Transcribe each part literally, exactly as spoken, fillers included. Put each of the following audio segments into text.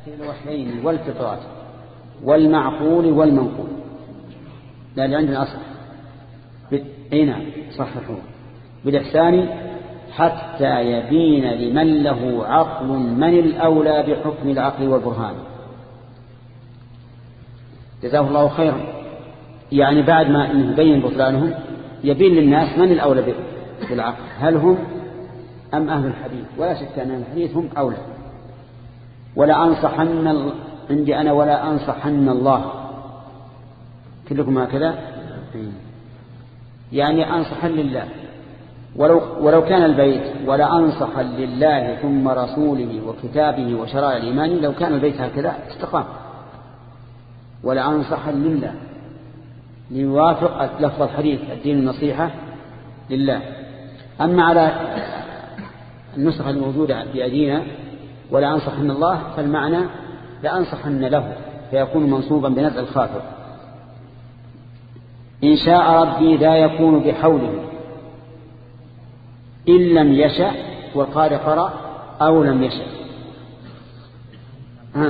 الوحيين والفطرات والمعقول والمنقول. لا اللي عندنا أصح اي نعم صححوه بالإحسان حتى يبين لمن له عقل من الأولى بحكم العقل والبرهان. جزاه الله خيرا. يعني بعد ما يبين بطلانهم يبين للناس من الأولى بالعقل، هل هم أم أهل الحديث؟ ولا شك أن الحديث هم أولى. ولا أنصحن عندي أنا ولا أنصحن الله، كلكم هكذا يعني أنصحن لله. ولو, ولو كان البيت ولا أنصحن لله ثم رسوله وكتابه وشرائع الإيمان، لو كان البيت هكذا استقام. ولا أنصحن لله ليوافق لفظ الحديث الدين النصيحة لله. أما على النسخة الموجودة بأيدينا ولا أنصحن الله فالمعنى لا أنصحن له، فيكون منصوبا بنزع الخافض. إن شاء ربي ذا يكون بحوله إن لم يشأ، والقارئ قرأ أو لم يشأ. ها.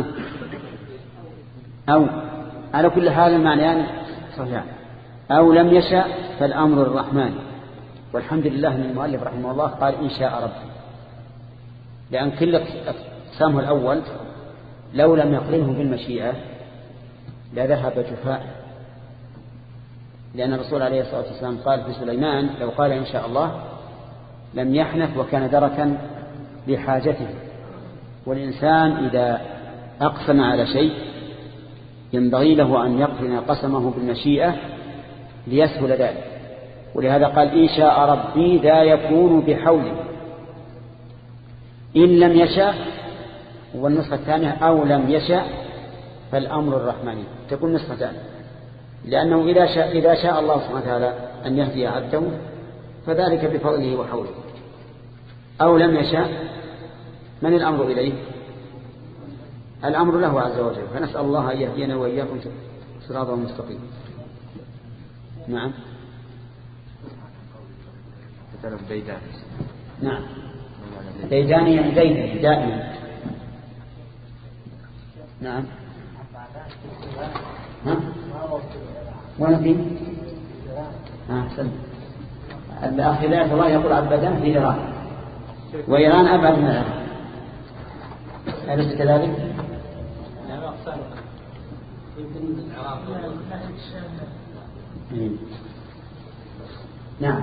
أو على كل حال المعنيان صحيح. أو لم يشأ فالأمر الرحمن. والحمد لله أن المؤلف رحمه الله قال إن شاء ربي، لأن كل اقسامه الأول لو لم يقرنه بالمشيئة لذهب جفاء، لأن الرسول عليه الصلاة والسلام قال في سليمان لو قال إن شاء الله لم يحنث وكان دركا لحاجته. والإنسان إذا أقسم على شيء ينبغي له أن يقرن قسمه بالمشيئة ليسهل ذلك. ولهذا قال إن شاء ربي ذا يكون بحوله. إن لم يشاء، والنسخة الثانية أو لم يشاء فالأمر الرحمن، تكون نسختان، لأنه إذا شاء, إذا شاء الله سبحانه وتعالى أن يهدي عبده فذلك بفضله وحوله. أو لم يشاء من الأمر إليه؟ الأمر له عز وجل. فنسأل الله أن يهدينا وإياكم صراطا مستقيما. نعم. نعم ديداني يعني ديداني دائما. نعم. ها؟ ونفي ها سلم. الأخ هداية الله يقول عبدان في إيران، وإيران أبعد من العراق، أليس كذلك؟ نعم.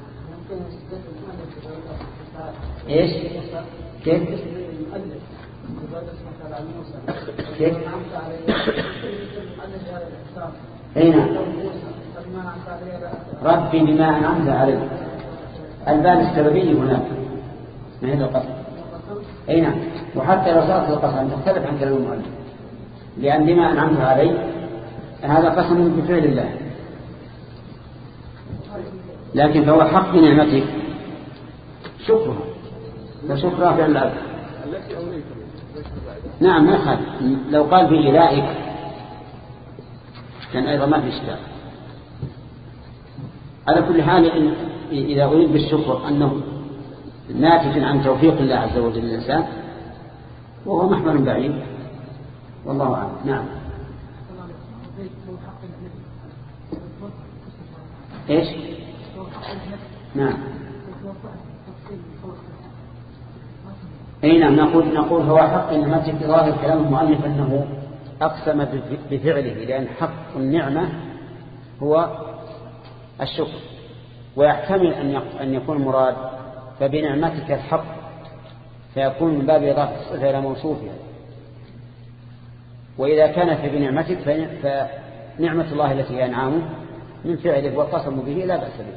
ايش كيف كيف هنا ربي بما أنعمت عليه، الباب السببي هناك ما هذا القسم. اي نعم. وحتى لو صارت القسم تختلف عن كلام المؤلف، لأن بما أنعمت عليه هذا قسم بفعل الله، لكن فهو حق نعمتك شكرها، فشكرها فعل العبد. نعم ما يخالف. لو قال في إلائك كان أيضا ما في إشكال. على كل حال إذا أريد بالشكر أنه ناتج عن توفيق الله عز وجل للإنسان وهو محمل بعيد، والله أعلم. نعم. إيش؟ نعم. أي نعم. نقول نقول هو حق نعمتك ظاهر كلام المؤلف أنه أقسم بفعله، لأن حق النعمة هو الشكر، ويحتمل أن يكون مراد فبنعمتك الحق، فيكون من باب إضافة الصفة إلى موصوفها. وإذا كان في بنعمتك فنعمة الله التي هي أنعامه من فعله والقسم به لا بأس به.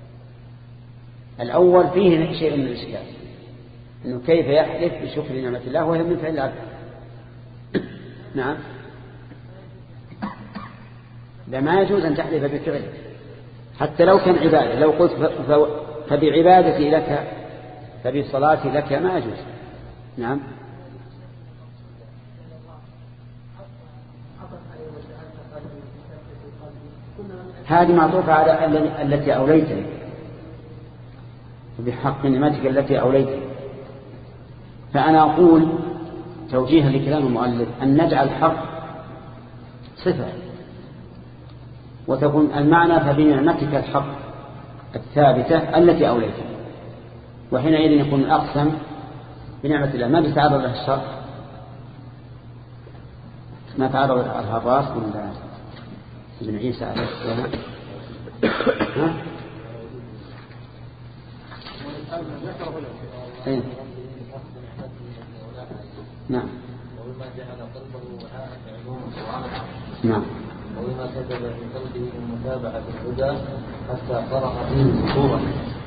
الأول فيه شيء من الإشكال، إنه كيف يحلف بشكر نعمة الله وهي من فعل العبد. نعم. لا ما يجوز أن تحلف بفعله حتى لو كان عبادة. لو قلت فبعبادتي لك فبصلاتي لك ما يجوز. نعم. هذه معطوفة على التي أوليتني بحق نعمتك التي أوليتني. فأنا أقول توجيها لكلام المؤلف أن نجعل الحق صفة وتكون المعنى فبنعمتك الحق الثابتة التي أوليتها، وحينئذ يكون الأقسم بنعمة الله ما بيتعرض له الشر، ما تعرض الهراس من ابن عيسى عليه السلام. ها؟ إيه؟ نعم. وبما جعل قلبه وعاء علوم وعمل. نعم. وبما كتب في قلبه من متابعة الهدى حتى قرأ فيه سطورا.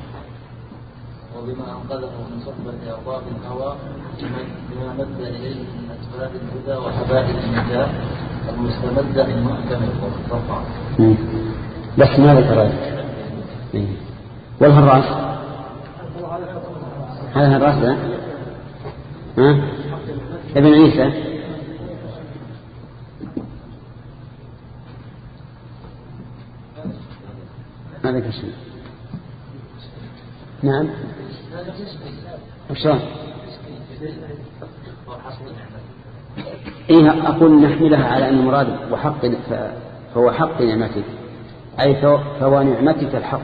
وبما أنقذه من صحبة أرباب الهوى بما مد إليه من أسباب الهدى وحبائل النجاة المستمدة من محكم القرآن. بس ما ذكر والهراس هذا الراس ده ها ابن عيسى ماذا كشف؟ نعم وشون؟ إيه أقول نحملها على أن مراد وحق فهو حق نعمتك أي فهو نعمتك الحق،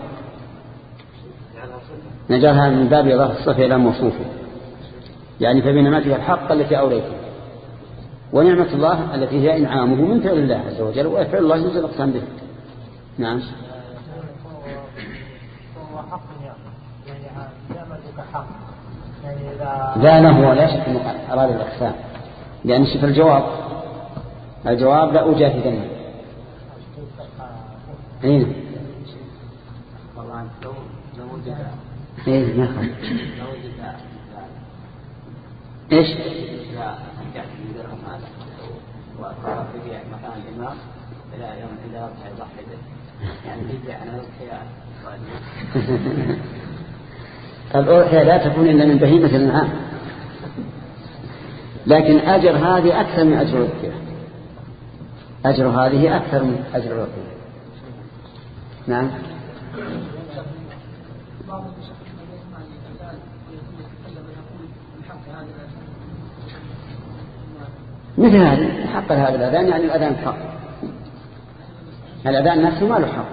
نجعلها من باب إضافة الصفة إلى موصوفه، يعني فبنعمتك الحق التي أوليتها، ونعمة الله التي هي إنعامه من فعل الله عز وجل، ويفعل الله يجوز الأقسام به. نعم. لا لا هو لا شك أنه أراد الأقسام، لأن شوف الجواب الجواب لا أوجه ذنب. أين؟ إيه نعم. إيش؟ وقال في مكان الإمام إلى يوم إلى ربح الضحي يعني يجي أنا الأضحية. الأضحية لا تكون إلا من بهيمة الأنعام، لكن أجر هذه أكثر من أجر الأضحية، أجر هذه أكثر من أجر الأضحية. نعم. مثل هذا حق هذا الأذان، يعني الأذان حق، الأذان نفسه ما له حق.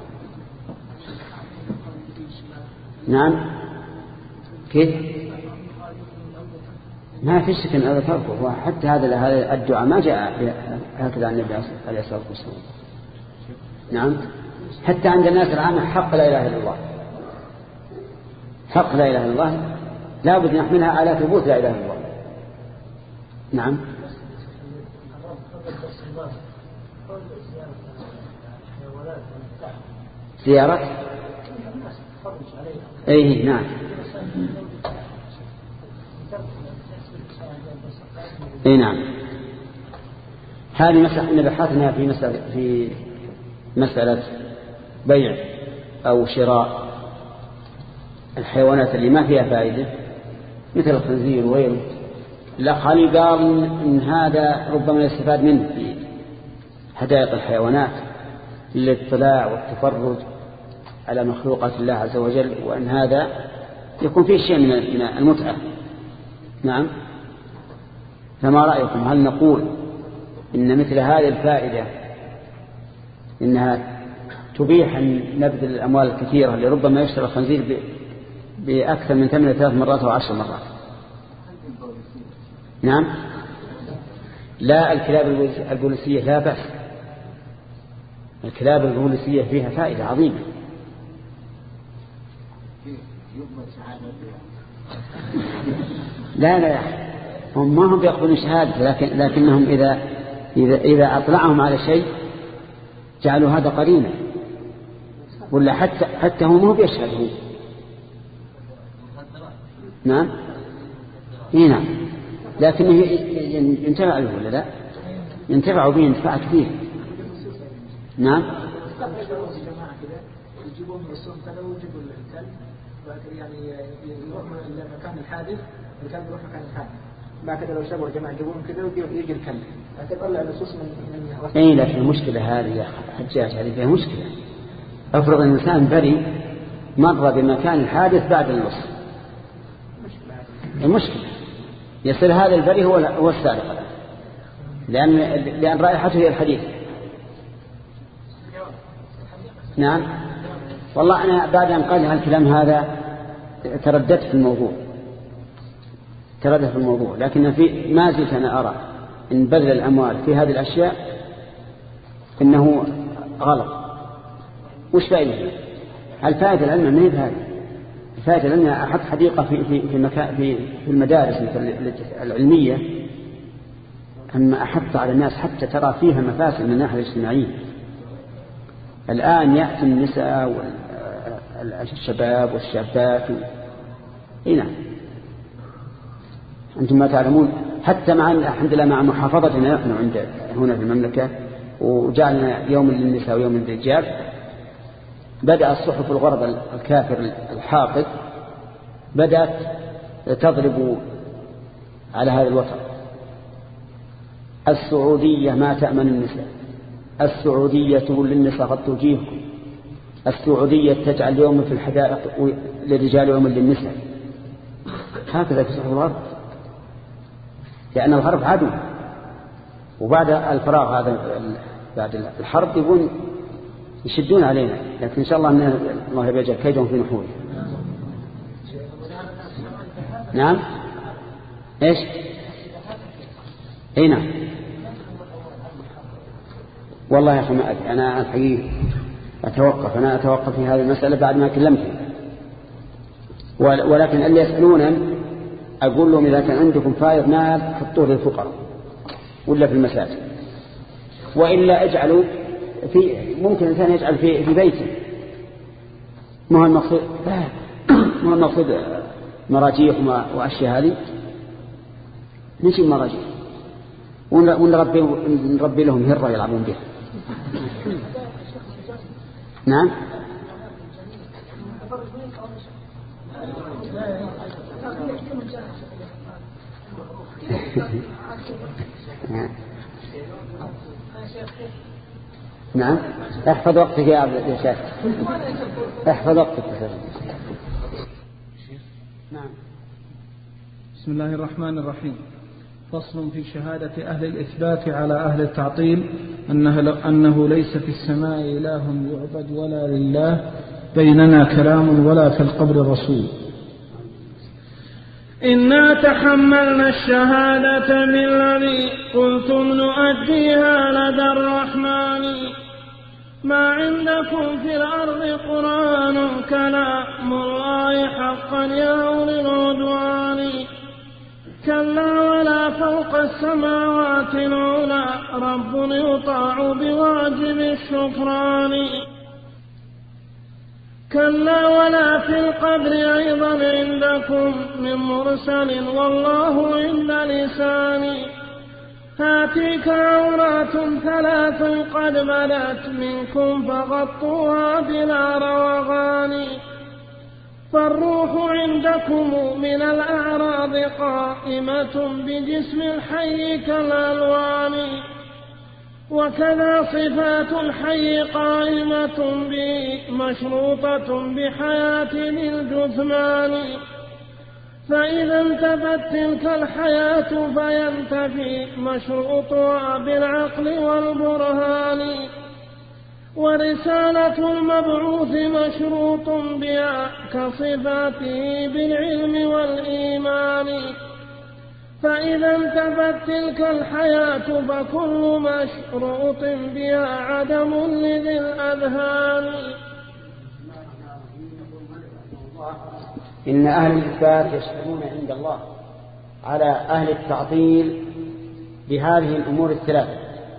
نعم. كيف؟ ما في شك أن هذا فرقه، وحتى هذا الدعاء ما جاء هكذا عن النبي عليه الصلاة والسلام. نعم. حتى عند الناس العامة حق لا إله إلا الله، حق لا إله إلا الله لا بد نحملها على ثبوت لا إله إلا الله. نعم. زيارة أيه نعم. أي نعم. هذه مسألة بحثنا في مسألة في مسألة بيع أو شراء الحيوانات اللي ما فيها فائدة مثل الخنزير وغيره. الأخ قال إن هذا ربما يستفاد منه في حدائق الحيوانات للاطلاع والتفرج على مخلوقات الله عز وجل، وأن هذا يكون فيه شيء من المتعة. نعم. فما رأيكم؟ هل نقول إن مثل هذه الفائدة إنها تبيح أن نبذل الأموال الكثيرة اللي ربما يشتري الخنزير بأكثر من ثمانية ثلاث مرات أو عشر مرات؟ نعم. لا الكلاب البوليسية لا بأس، الكلاب البوليسية فيها فائدة عظيمة. لا لا هم ما هم بيقبلون شهادة، لكن لكنهم إذا إذا إذا أطلعهم على شيء جعلوا هذا قرينة، ولا حتى حتى هم هو بيشهدوا. نعم. إيه نعم. لكنه ينتفع به ولا لا؟ ينتفع به انتفاع كثير. نعم. يجيبون من السوق كذا ويجيبوا الكلب، يعني يروح من مكان الحادث، الكلب يروح مكان الحادث، ما كذا لو شافوا الجماعة يجيبون كذا ويجي الكلب، لكن طلع نصوص من من اي لكن المشكلة هذه يا حجاج، هذه فيها مشكلة. افرض ان الانسان بري مر بمكان الحادث بعد الوصف، المشكلة يصير هذا البري هو هو السارق، لأن لأن رائحته هي الحديد. نعم. والله أنا بعد أن قال هالكلام هذا ترددت في الموضوع ترددت في الموضوع لكن في ما زلت أنا أرى إن بذل الأموال في هذه الأشياء إنه غلط. وش فائدة؟ الفائدة العلمية ما هي بهذه. الفائدة العلمية أحط حديقة في في في, مكان في في المدارس العلمية، أما أحط على الناس حتى ترى فيها مفاسد من الناحية الاجتماعية. الآن يأتي النساء والشباب والشابات هنا أنتم ما تعلمون حتى مع الحمد لله مع محافظتنا نحن عند هنا في المملكة وجعلنا يوم للنساء ويوم للرجال، بدأ الصحف الغرب الكافر الحاقد بدأت تضرب على هذا الوتر. السعودية ما تأمن النساء، السعودية تقول للنساء قد توجيهكم، السعودية تجعل يوم في الحدائق للرجال يوم للنساء. هكذا في صحف الغرب، لأن الغرب عدو، وبعد الفراغ هذا بعد الحرب يبون يشدون علينا، لكن إن شاء الله أن الله يجعل كيدهم في نحوره. نعم. إيش؟ أي نعم. والله يا أخي ما أدري، أنا الحقيقة أتوقف أنا أتوقف في هذه المسألة بعد ما كلمت، ولكن اللي يسألونا أقول لهم إذا كان عندكم فائض مال حطوه للفقراء ولا في المساجد، وإلا اجعلوا في ممكن الإنسان يجعل في في بيته. ما هو المقصود ما هو المقصود مراجيح وأشياء هذه نجيب مراجيح ونربي نربي لهم هرة يلعبون بها. نعم. نعم. احفظ وقتك يا شيخ، احفظ وقتك يا شيخ. نعم. بسم الله الرحمن الرحيم. فصل في شهادة أهل الإثبات على أهل التعطيل أنه, أنه ليس في السماء إله يعبد ولا لله بيننا كلام ولا في القبر رسول. إنا تحملنا الشهادة بالذي قلتم نؤديها لدى الرحمن. ما عندكم في الأرض قرآن كلام الله حقا يا أولي العدوان. كلا ولا فوق السماوات العلى رب يطاع بواجب الشكران. كلا ولا في القبر أيضا عندكم من مرسل والله عند لسان. هاتيك عورات ثلاث قد بدت منكم فغطوها بلا روغان. فالروح عندكم من الأعراض قائمة بجسم الحي كالألوان. وكذا صفات الحي قائمة به مشروطة بحياة الجثمان. فإذا انتفت تلك الحياة فينتفي مشروطها بالعقل والبرهان. ورسالة المبعوث مشروط بها كصفاته بالعلم والإيمان. فإذا انتفت تلك الحياة فكل مشروط بها عدم لذي الأذهان. إن أهل الإثبات يشهدون عند الله على أهل التعطيل بهذه الأمور الثلاثة.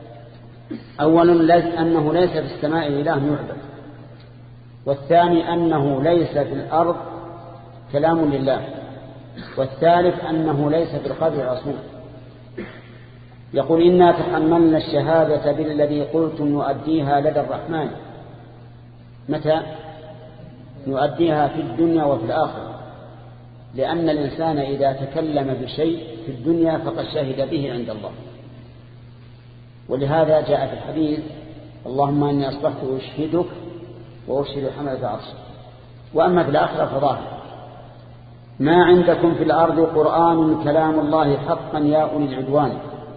أولا أنه ليس في السماء إله يعبد، والثاني أنه ليس في الأرض كلام لله، والثالث أنه ليس في القبر رسول. يقول إنا تحملنا الشهادة بالذي قلتم نؤديها لدى الرحمن. متى؟ نؤديها في الدنيا وفي الآخرة، لأن الإنسان إذا تكلم بشيء في الدنيا فقد شهد به عند الله. ولهذا جاء في الحديث اللهم إني أصبحت أشهدك وأشهد حملة عرشك. وأما في الآخرة فظاهر. ما عندكم في الأرض قرآن كلام الله حقا يا أولي العدوان.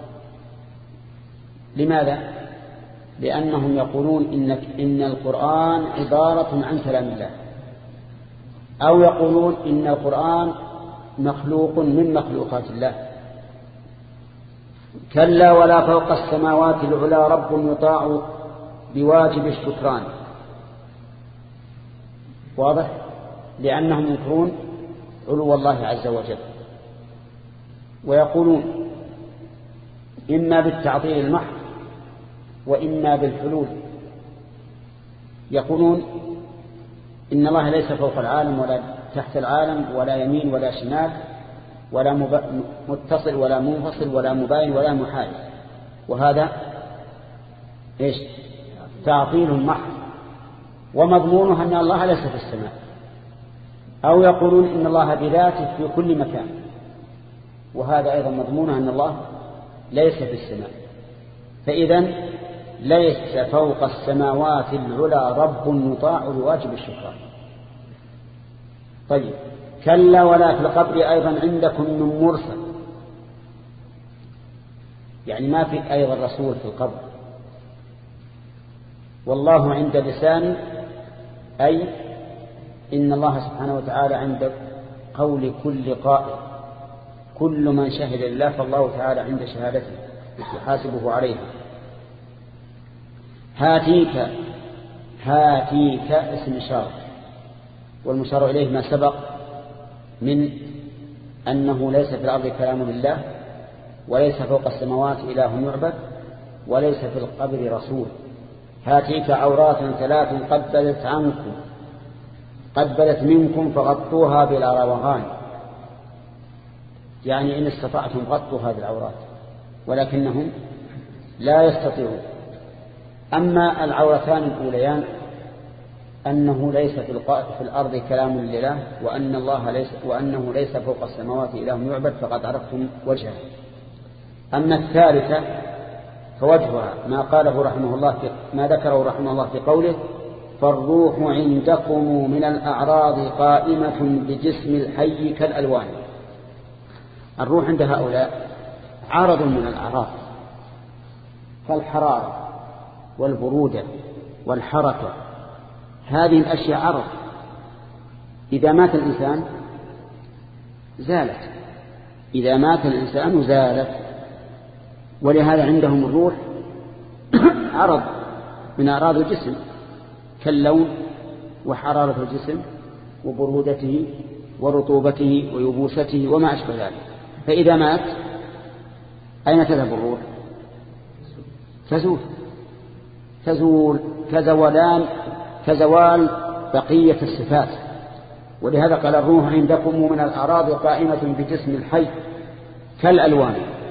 لماذا؟ لأنهم يقولون إن, إن القرآن عبارة عن كلام الله، أو يقولون إن القرآن مخلوق من مخلوقات الله. كلا ولا فوق السماوات العلى رب يطاع بواجب الشكران. واضح؟ لأنهم ينكرون علو الله عز وجل، ويقولون إما بالتعطيل المحض وإما بالحلول. يقولون إن الله ليس فوق العالم ولا تحت العالم ولا يمين ولا شمال ولا متصل ولا منفصل ولا مباين ولا محال، وهذا إيش؟ تعطيل محض، ومضمونه أن الله ليس في السماء. أو يقولون إن الله بذاته في كل مكان، وهذا أيضا مضمونه أن الله ليس في السماء. فإذن ليس فوق السماوات العلى رب يطاع بواجب الشكران. طيب، كلا ولا في القبر أيضا عندكم من مرسل، يعني ما في أيضا رسول في القبر. والله عند لسان، أي إن الله سبحانه وتعالى عند قول كل قائل، كل من شهد لله فالله تعالى عند شهادته يحاسبه عليها. هاتيك، هاتيك اسم إشارة، والمشار إليه ما سبق من أنه ليس في الأرض كلام لله، وليس فوق السماوات إله يعبد، وليس في القبر رسول. هاتيك عورات ثلاث قد بدت عنكم، قد بدت منكم فغطوها بلا روغان، يعني إن استطعتم غطوا هذه العورات، ولكنهم لا يستطيعون. أما العورتان الأوليان أنه ليس في الأرض كلام لله، وأن الله ليس وأنه ليس فوق السماوات إله يعبد، فقد عرفتم وجهه. أما الثالثة فوجهها ما قاله رحمه الله في ما ذكره رحمه الله في قوله: فالروح عندكم من الأعراض قائمة بجسم الحي كالألوان. الروح عند هؤلاء عرض من الأعراض، فالحرارة والبرودة والحركة، هذه الأشياء عرض. إذا مات الإنسان زالت، إذا مات الإنسان زالت. ولهذا عندهم الروح عرض من أعراض الجسم، كاللون وحرارة الجسم وبرودته ورطوبته ويبوسته وما أشبه ذلك. فإذا مات أين تذهب الروح؟ تزول، تزول كزولان كزوال بقية الصفات. ولهذا قال: الروح عندكم من الأعراض قائمة بجسم الحي كالألوان.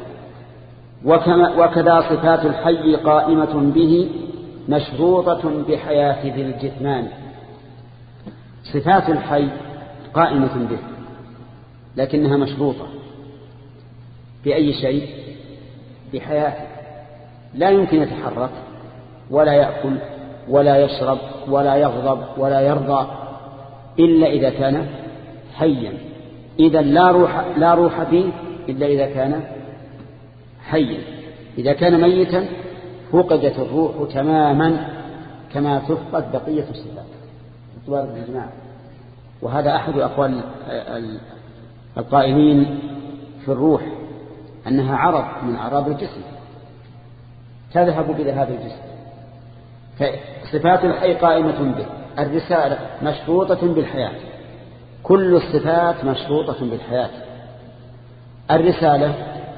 وكذا صفات الحي قائمة به مشروطة بحياة ذي الجثمان. صفات الحي قائمة به، لكنها مشروطة بأي شيء؟ بحياته. لا يمكن يتحرك ولا يأكل ولا يشرب ولا يغضب ولا يرضى إلا إذا كان حيا. إذا لا روح, لا روح فيه إلا إذا كان حيا. إذا كان ميتا فقدت الروح تماما كما تفقد بقية الصفات. اعتبار الإجماع. وهذا أحد أقوال القائلين في الروح، أنها عرض من أعراض الجسم تذهب بذهاب الجسم. فصفات الحي قائمة به. الرسالة مشروطة بالحياة، كل الصفات مشروطة بالحياة. الرسالة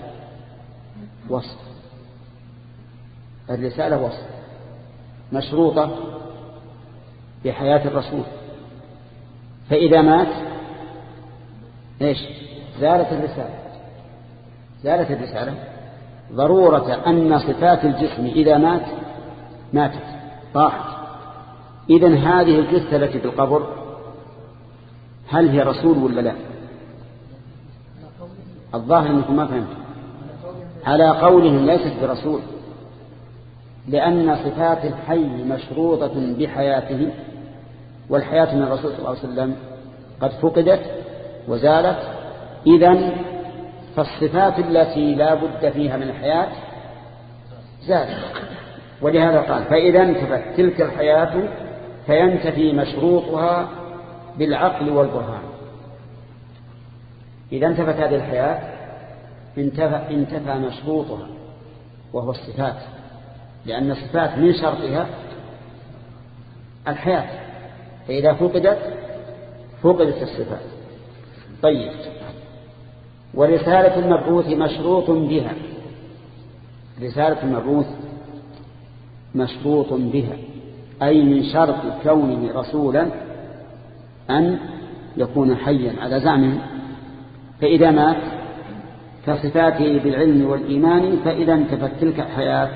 وصف، الرسالة وصف مشروطة بحياة الرسول. فإذا مات إيش؟ زالت الرسالة، زالت الرسالة. ضرورة أن صفات الجسم إذا مات ماتت راحت. إذن هذه الجثة التي في القبر هل هي رسول ولا لا؟ الظاهر أنكم ما فهمت. على قولهم ليست برسول، لأن صفات الحي مشروطة بحياته، والحياة من الرسول صلى الله عليه وسلم قد فقدت وزالت إذن فالصفات التي لا بد فيها من الحياة زالت. ولهذا قال فإذا انتفت تلك الحياة فينتفي مشروطها بالعقل والبرهان. إذا انتفت هذه الحياة انتفى, انتفى مشروطها وهو الصفات، لأن الصفات من شرطها الحياة، فإذا فقدت فقدت الصفات. طيب، ورسالة المبعوث مشروط بها، رسالة المبعوث مشروط بها أي من شرط كونه رسولا أن يكون حيا على زعمه، فإذا مات كصفاته بالعلم والإيمان فإذا انتفت تلك الحياة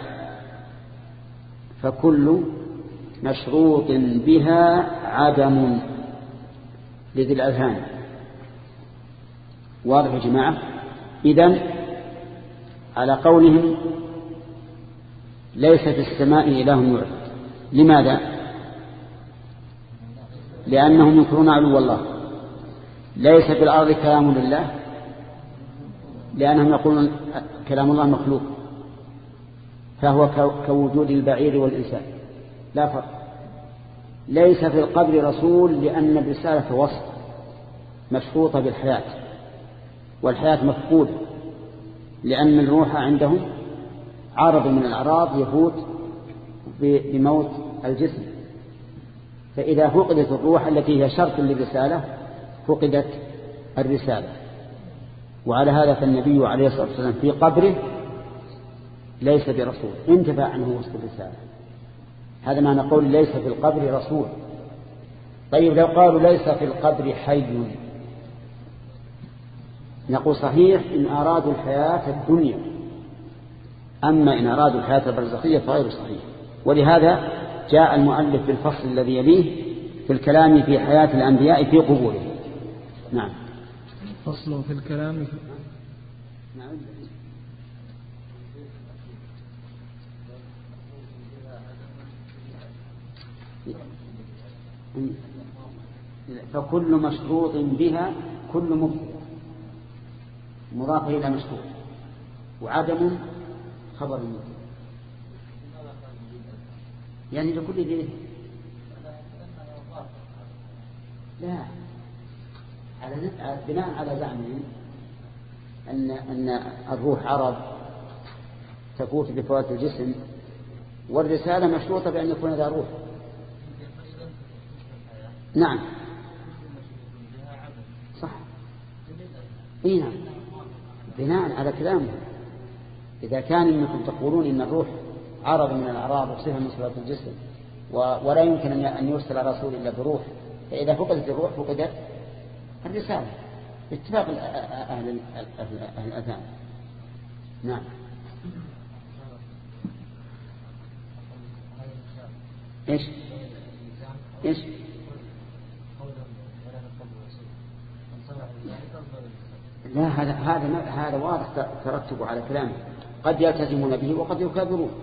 فكل مشروط بها عدم لذي الأذهان. واضح يا جماعة؟ إذن على قولهم ليس في السماء إله يعبد، لماذا؟ لأنهم ينكرون علو الله. ليس في الأرض كلام لله، لأنهم يقولون كلام الله مخلوق، فهو كوجود البعير والإنسان لا فرق. ليس في القبر رسول، لأن الرسالة وصف مشروطة بالحياة، والحياة مفقودة، لأن الروح عندهم عارض من الأعراض يفوت بموت الجسم، فإذا فقدت الروح التي هي شرط للرسالة فقدت الرسالة. وعلى هذا فالنبي عليه الصلاة والسلام في قبره ليس برسول، انتفى عنه وصف الرسالة. هذا ما نقول ليس في القبر رسول. طيب لو قالوا ليس في القبر حي، نقول صحيح إن أرادوا الحياة الدنيا، أما إن أرادوا الحياة البرزخية فغير صحيح. ولهذا جاء المؤلف بالفصل الذي يليه في الكلام في حياة الأنبياء في قبورهم. نعم. فصل في الكلام في... نعم. فكل مشروط بها كل مبتدأ مضاف إلى مشروط، وعدم خبر مبتدأ، يعني لكل ذي لا على بناء على زعمهم أن أن الروح عرض تفوت بفوات الجسم، والرسالة مشروطة بأن يكون ذا روح. نعم صح. اي نعم، بناء على كلامه. إذا كان إنكم تقولون إن الروح عرض من الأعراض وصفة من صفات الجسم ولا يمكن أن يرسل الرسول إلا بروح، فإذا فقدت الروح فقدت الرسالة باتفاق أهل الأذان. نعم. إيش إيش لا، هذا هذا هذا واضح ترتب على كلامه، قد يلتزمون به وقد يكابرون،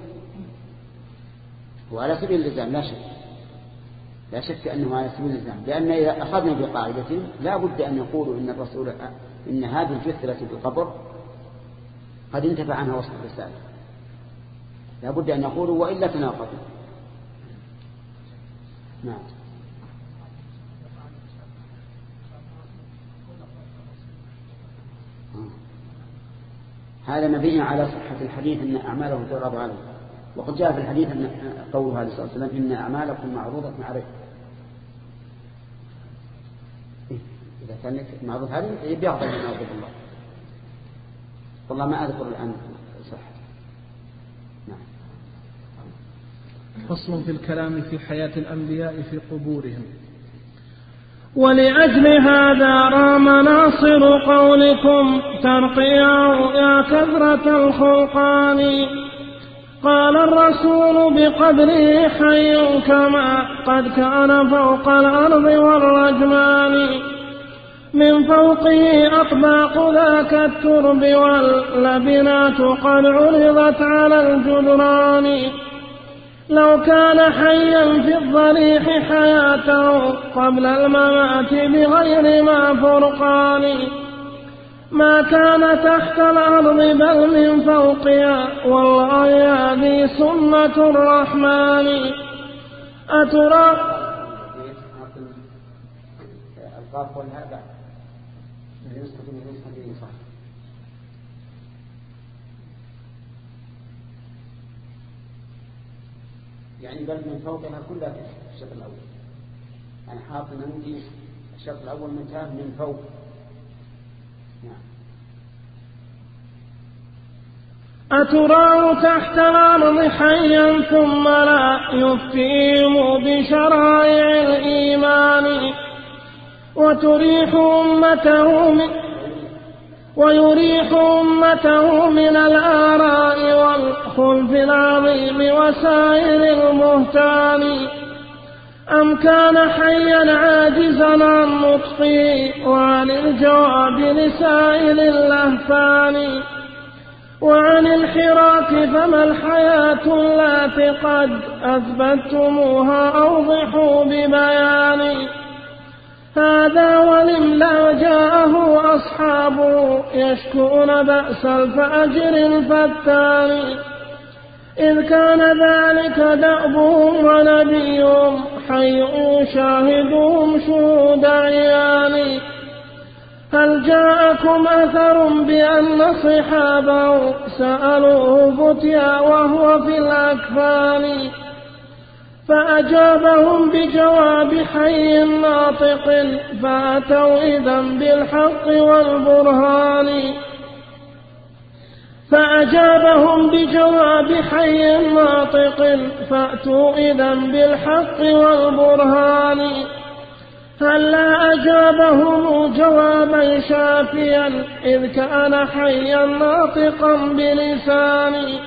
وعلى سبيل الالتزام لا شك لا شك أنه على سبيل الالتزام، لأن إذا أخذنا بقاعدة لا بد أن يقولوا إن الرسول إن هذه الجثة التي في القبر قد انتفع عنها وصف الرسالة، لا بد أن يقولوا وإلا تناقضوا. نعم. هذا مبني على صحة الحديث أن أعماله تعرض عليه، وقد جاء في الحديث أن قوله عليه الصلاة والسلام إن أعمالكم معروضة عليه. إذا كان معروض عليه بيغضب من غضب الله، والله ما أذكر الآن صح. نعم. فصل في الكلام في حياة الأنبياء في قبورهم. ولأجل هذا رام ناصر قولكم ترقياه يا كثرة الخلقان. قال الرسول بقدره حي كما قد كان فوق الأرض والرجمان، من فوقه أطباق ذاك الترب واللبنات قد عرضت على الجدران، لو كان حيا في الضريح حياته قبل الممات بغير ما فرقان ما كان تحت الأرض بل من فوقها والله هذه سنة الرحمن. أترى القاف والهاء بعد بالنسبة بالنسبة للإنسان يعني بل من فوقها كلها في الشرط الأول يعني حاط نمتي الشرط الأول منتهى من فوق. نعم. أتراه تحت الأرض حيا ثم لا يفتيم بشرائع الإيمان وتريح أمته من ويريح أمته من الآراء والخلف العظيم وسائر المهتان أم كان حيا عاجزا عن نطقه وعن الجواب لسائل اللهفان وعن الحراك فما الحياة التي قد أثبتموها أوضحوا ببيان. هذا ولملا جاءه أصحابه يشكون بأس الفأجر الفتان إذ كان ذلك دأبهم ونبيهم حي يشاهدهم شهود عيان. هل جاءكم أثر بأن صحابه سألوه فتيا وهو في الأكفان فأجابهم بجواب حي ناطق فأتوا إذن بالحق والبرهان فأجابهم بجواب حي ناطق فأتوا إذن بالحق والبرهان. هل لا أجابهم جوابا شافيا إذ كان حيا ناطقا بلسانه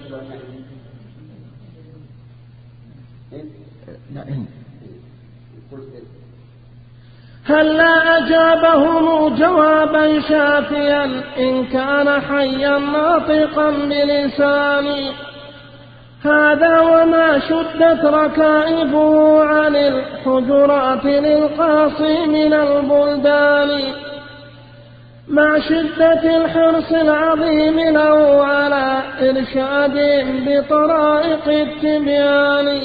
هل لا أجابهم جوابا شافيا إن كان حيا ناطقا بلسانه هذا وما شدت ركائبه عن الحجرات للقاصي من البلدان مع شدة الحرص العظيم له على إرشادهم بطرائق التبيان.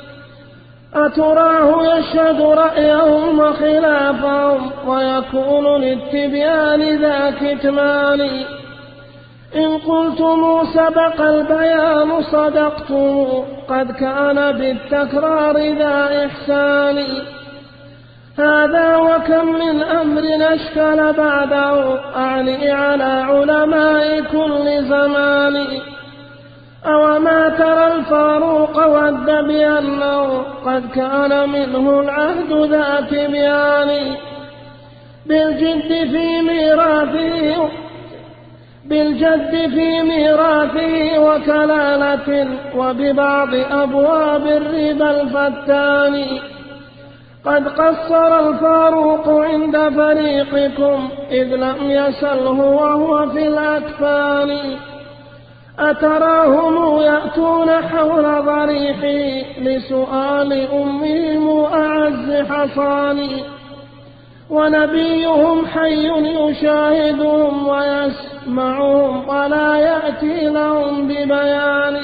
أتراه يشهد رأيهم وخلافهم ويكون للتبيان ذا كتمان إن قلتم سبق البيان صدقتم قد كان بالتكرار ذا إحسان. هذا وكم من أمر أشكل بعده أعني على علماء كل زمان أو ما ترى الفاروق ود بأنه قد كان منه العهد ذا تبيان بالجد في ميراثه بالجد في ميراثه وكلالة وببعض أبواب الربا الفتان قد قصر الفاروق عند فريقكم إذ لم يسله وهو في الأكفان. أتراهم يأتون حول ضريحي لسؤال أمهم أعز حصان ونبيهم حي يشاهدهم ويسمعهم ولا يأتي لهم ببيان.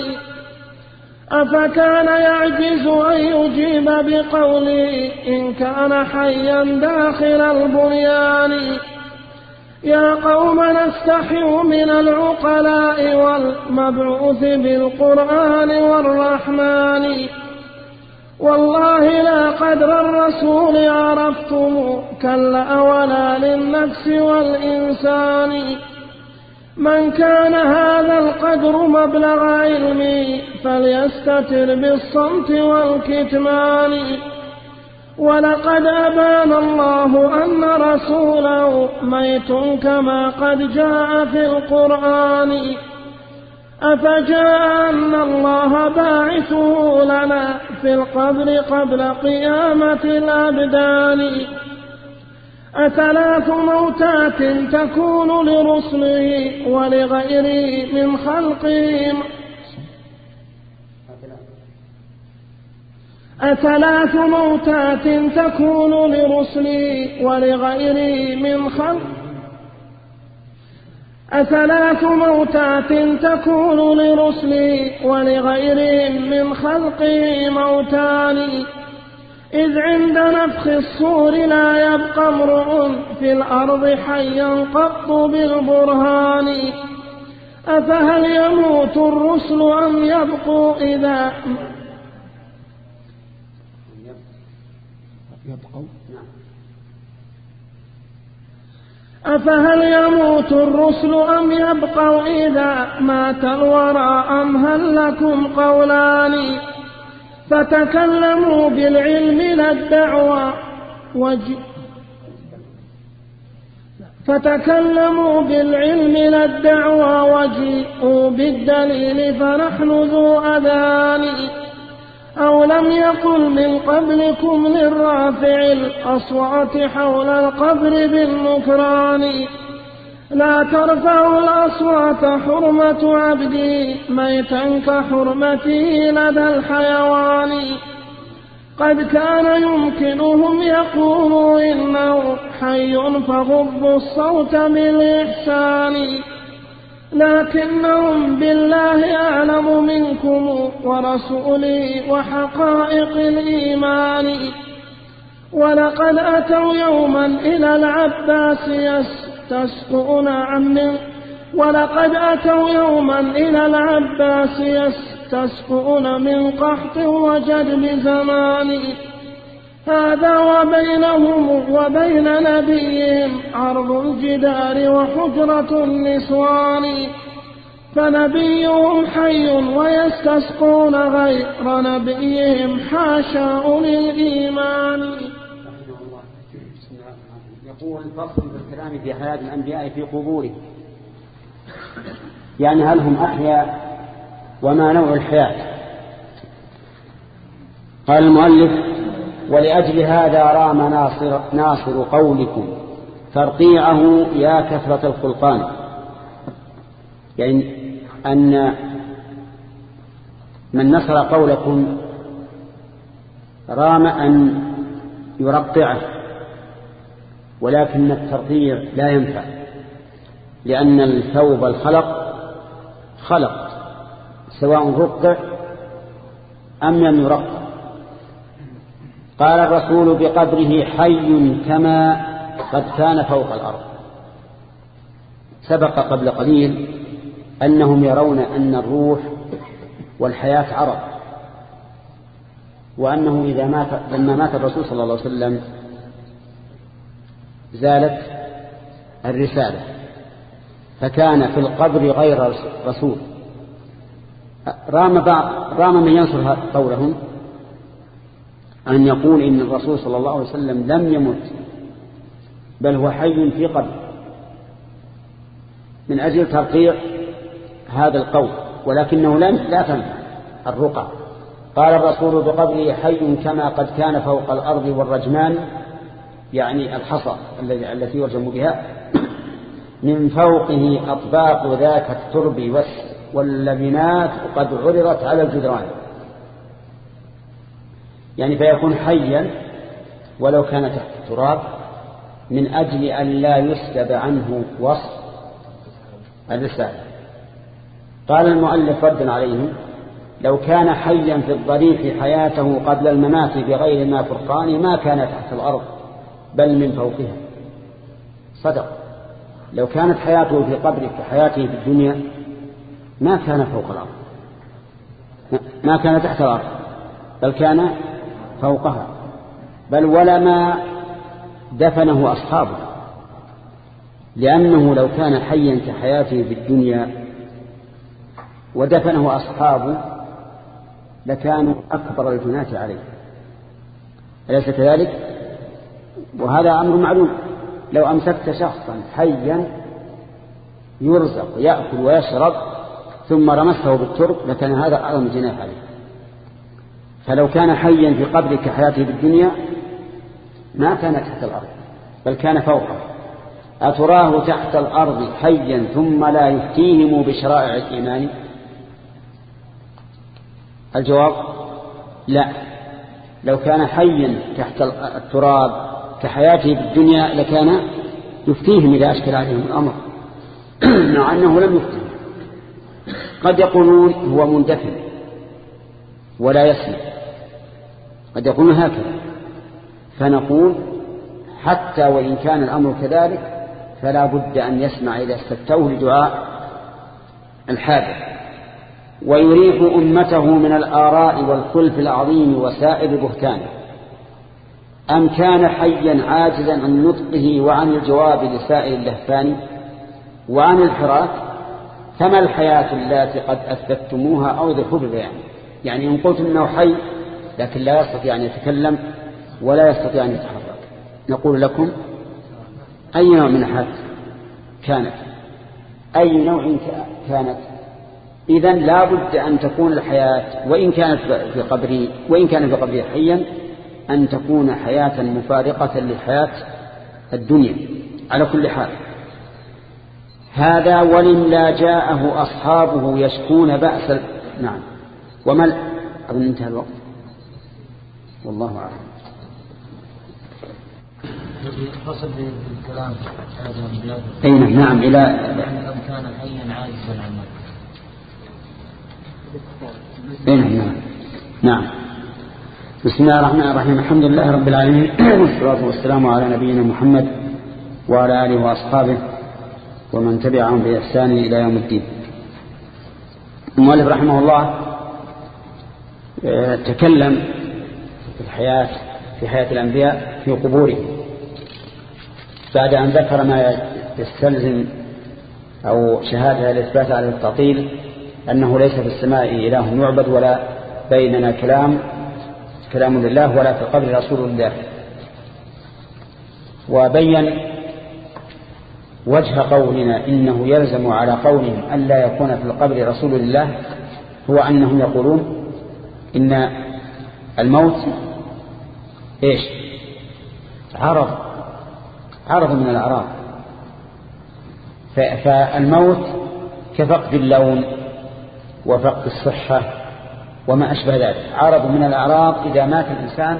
أفكان يعجز أن يجيب بقوله إن كان حيا داخل البنيان يا قوم نستحي من العقلاء والمبعوث بالقرآن والرحمن والله لا قدر الرسول عرفتم كلا ولا للنفس والإنسان. من كان هذا القدر مبلغ علمي فليستتر بالصمت والكتمان ولقد أبان الله أن رسوله ميت كما قد جاء في القرآن. أفجاء أن الله باعثه لنا في القبر قبل قيامة الأبدان. أثلاث موتات تكون لرسله ولغيره من خلقهم أثلاث موتات تكون لرسلي ولغيري من خلق أثلاث موتات تكون لرسلي ولغيرهم من خلقي موتان إذ عند نفخ الصور لا يبقى امرؤ في الأرض حيا قط بالبرهان أفهل يموت الرسل أم يبقوا إذا يبقوا أفهل يموت الرسل أم يبقوا إذا مات الورى أم هل لكم قولان فتكلموا بالعلم لا الدعوى وج... فتكلموا بالعلم لا الدعوى وجيئوا بالدليل فنحن ذو أذان أو لم يقل من قبلكم للرافع الأصوات حول القبر بالنكران لا ترفعوا الأصوات حرمة عبدي ميتا كحرمته لدى الحيوان قد كان يمكنهم يقولوا إنه حي فغضوا الصوت بالإحسان لكنهم بالله أعلم منكم ورسولي وحقائق الإيمان ولقد أتوا يوما إلى العباس يستسقون عن ولقد أتوا يوما إلى العباس يستسقون من قحط وجدب زمان هذا وبينهم وبين نبيهم عرض الجدار وحجرة النسوان فنبيهم حي ويستسقون غير نبيهم حاشا للإيمان. يقول فصل بالكلام في حياة الأنبياء في قبورهم يعني هل هم أحياء وما نوع الحياة. قال المؤلف ولأجل هذا رام ناصر, ناصر قولكم ترقيعه يا كثرة الخلقان يعني أن من نصر قولكم رام أن يرقعه ولكن الترقيع لا ينفع لأن الثوب الخلق خلق سواء رقع أم لم يرقع. قال الرسول بقدره حي كما قد كان فوق الأرض. سبق قبل قليل أنهم يرون أن الروح والحياة عرض وأنه إذا مات لما مات الرسول صلى الله عليه وسلم زالت الرسالة فكان في القبر غير رسول. رام, رام من ينصر قولهم أن يقول إن الرسول صلى الله عليه وسلم لم يمت بل هو حي في قبر من أجل ترقيع هذا القول ولكنه لا تنفع الرقى. قال الرسول بقبره حي كما قد كان فوق الأرض والرجمان يعني الحصى التي يرجم بها من فوقه أطباق ذاك الترب واللبنات قد عرضت على الجدران يعني فيكون حيا ولو كان تحت التراب من أجل أن لا يسلب عنه وصف الرسالة. قال المؤلف ردا عليهم لو كان حيا في الضريح حياته قبل الممات بغير ما فرقان ما كان تحت الأرض بل من فوقها. صدق لو كانت حياته في قبره كحياته في الدنيا ما كان فوق الأرض ما كان تحت الأرض بل كان فوقها بل ولما دفنه أصحابه لأنه لو كان حيا كحياته في الدنيا ودفنه أصحابه لكانوا أكبر الجناة عليه أليس كذلك؟ وهذا أمر معلوم لو أمسكت شخصا حيا يرزق يأكل ويشرب ثم رمسته بالترب لكان هذا أعظم الجناة عليه. فلو كان حيا في قبره كحياته في الدنيا ما كان تحت الأرض بل كان فوقه. أتراه تحت الأرض حيا ثم لا يفتيهم بشرائع الإيمان؟ الجواب لا لو كان حيا تحت التراب كحياته في الدنيا لكان يفتيهم إذا أشكل عليهم الأمر مع أنه لم يفتهم. قد يقولون هو مندفن ولا يسمع، قد يقولون هكذا، فنقول حتى وإن كان الأمر كذلك فلا بد أن يسمع إذا استفتوه لدعاء الحاجة. ويريح أمته من الآراء والخلف العظيم وسائر بهتانه. أم كان حيا عاجزا عن نطقه وعن الجواب لسائر اللهفان وعن الحراك، فما الحياة التي قد أثبتموها أو ذكر بيان. يعني إن قلت إنه حي لكن لا يستطيع أن يتكلم ولا يستطيع أن يتحرك، نقول لكم أي نوع من الحياة كانت، أي نوع كانت. إذن لا بد أن تكون الحياة وإن كانت في قبره وإن كان في قبره حيا أن تكون حياة مفارقة للحياة الدنيا على كل حال. هذا ولم لا جاءه أصحابه يشكون بأس. نعم. وما أظن انتهى الوقت والله أعلم. فصل بالكلام هذا أي نعم إلى أم كان حيا عاجزا عن نطقه. نعم نعم. بسم الله الرحمن الرحيم. الحمد لله رب العالمين والصلاة والسلام على نبينا محمد وعلى آله وأصحابه ومن تبعهم بإحسان إلى يوم الدين. المؤلف رحمه الله تكلم في الحياة في حياة الأنبياء في قبورهم بعد أن ذكر ما يستلزم أو شهادة الإثبات على التعطيل أنه ليس في السماء إله يعبد ولا بيننا كلام كلام لله ولا في القبر رسول الله. وبين وجه قولنا إنه يلزم على قولهم أن لا يكون في القبر رسول الله هو أنهم يقولون إن الموت إيش عرض عرض من الأعراض، فالموت كفقد اللون وفقد الصحة وما أشبه ذلك، عرض من الأعراض. إذا مات الإنسان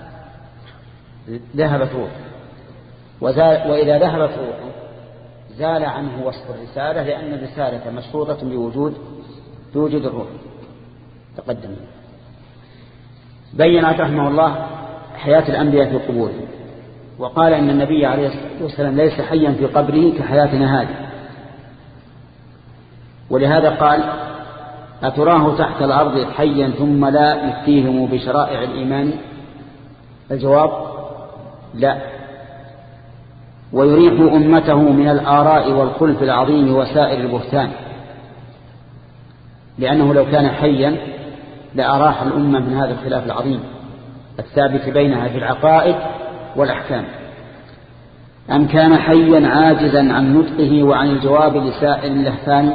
ذهبت روحه، وإذا ذهبت روحه زال عنه وصف الرسالة، لأن الرسالة مشروطة بوجود بوجود الروح. تقدم. بين رحمه الله حياة الأنبياء في قبورهم، وقال إن النبي عليه الصلاة والسلام ليس حيا في قبره كحياتنا هذه، ولهذا قال أتراه تحت الأرض حيا ثم لا يفتيهم بشرائع الإيمان؟ الجواب لا. ويريح أمته من الآراء والخلف العظيم وسائر البهتان، لأنه لو كان حيا لأراح الأمة من هذا الخلاف العظيم الثابت بينها في العقائد والأحكام. أم كان حيا عاجزا عن نطقه وعن الجواب لسائر اللهفان؟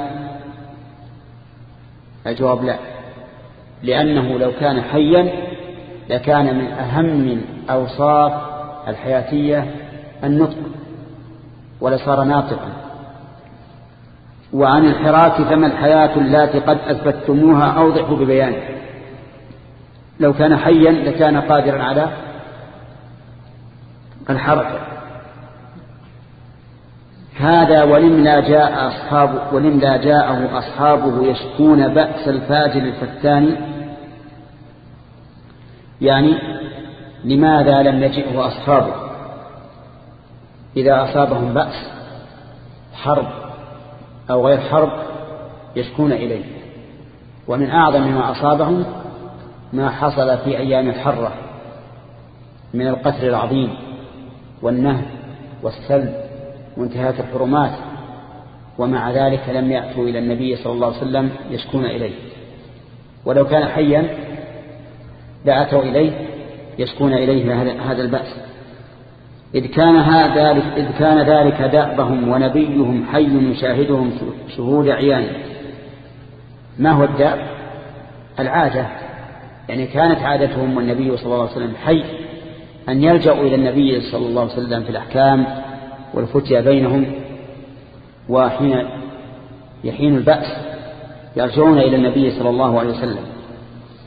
الجواب لا، لأنه لو كان حيا لكان من أهم الأوصاف الحياتية النطق ولصار ناطقا. وعن الحراك فما الحياة التي قد أثبتموها أوضحوا ببيان. لو كان حيا لكان قادرا على الحركة. هذا ولم لا جاء أصحابه ولم لا جاءه أصحابه يشكون بأس الفاجر الفتان. يعني لماذا لم يجئه أصحابه إذا أصابهم بأس حرب أو غير حرب يشكون إليه؟ ومن أعظم ما أصابهم ما حصل في أيام الحرة من القتل العظيم والنهب والسلب وانتهاك الحرمات، ومع ذلك لم يأتوا إلى النبي صلى الله عليه وسلم يشكون إليه. ولو كان حيا لأتوا إليه يشكون إليه هذا البأس، إذ كان هذا إذ كان ذلك دأبهم ونبيهم حي يشاهدهم شهود عيان. ما هو الدأب؟ العادة، يعني كانت عادتهم والنبي صلى الله عليه وسلم حي أن يلجأوا إلى النبي صلى الله عليه وسلم في الأحكام والفتيا بينهم، وحين يحين البأس يرجعون إلى النبي صلى الله عليه وسلم.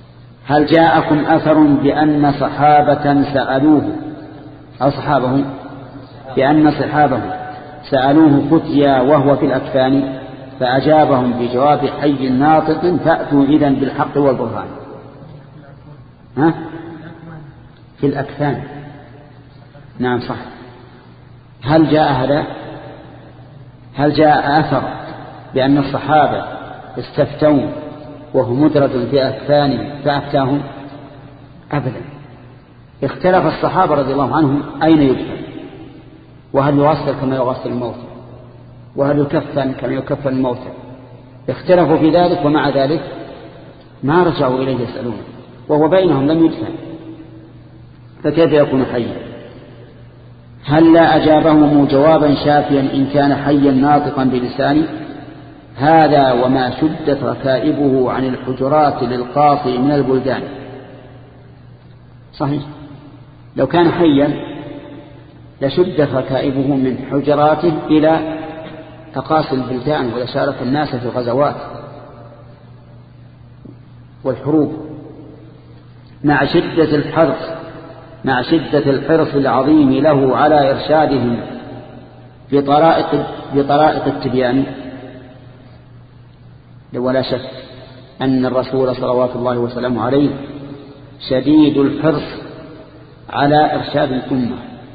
هل جاءكم أثر بأن صحابة سألوه أو صحابه بأن صحابه سألوه فتيا وهو في الأكفان فأجابهم بجواب حي ناطق فأتوا إذن بالحق والبرهان. ها؟ في الأكفان. نعم صح. هل جاء هذا؟ هل جاء أثر بأن الصحابة استفتون وهو مدرج في أكفان فأفتاهم؟ أبدا. اختلف الصحابة رضي الله عنهم أين يدفن، وهل يغسل كما يغسل الموت، وهل يكفن كما يكفن الموت. اختلفوا في ذلك، ومع ذلك ما رجعوا إليه يسألون وهو بينهم لم يدفن، فكيف يكون حيا؟ هل لا أجابهم جوابا شافيا إن كان حيا ناطقا بلسانه؟ هذا وما شدت ركائبه عن الحجرات للقاصي من البلدان. صحيح، لو كان حيا لشدت ركائبه من حجراته إلى أقاصي البلدان ولشارك الناس في الغزوات والحروب مع شدة الحرص مع شدة الحرص العظيم له على إرشادهم بطرائق بطرائق التبيان. ولا شك أن الرسول صلوات الله وسلامه عليه شديد الحرص على إرشاد الأمة،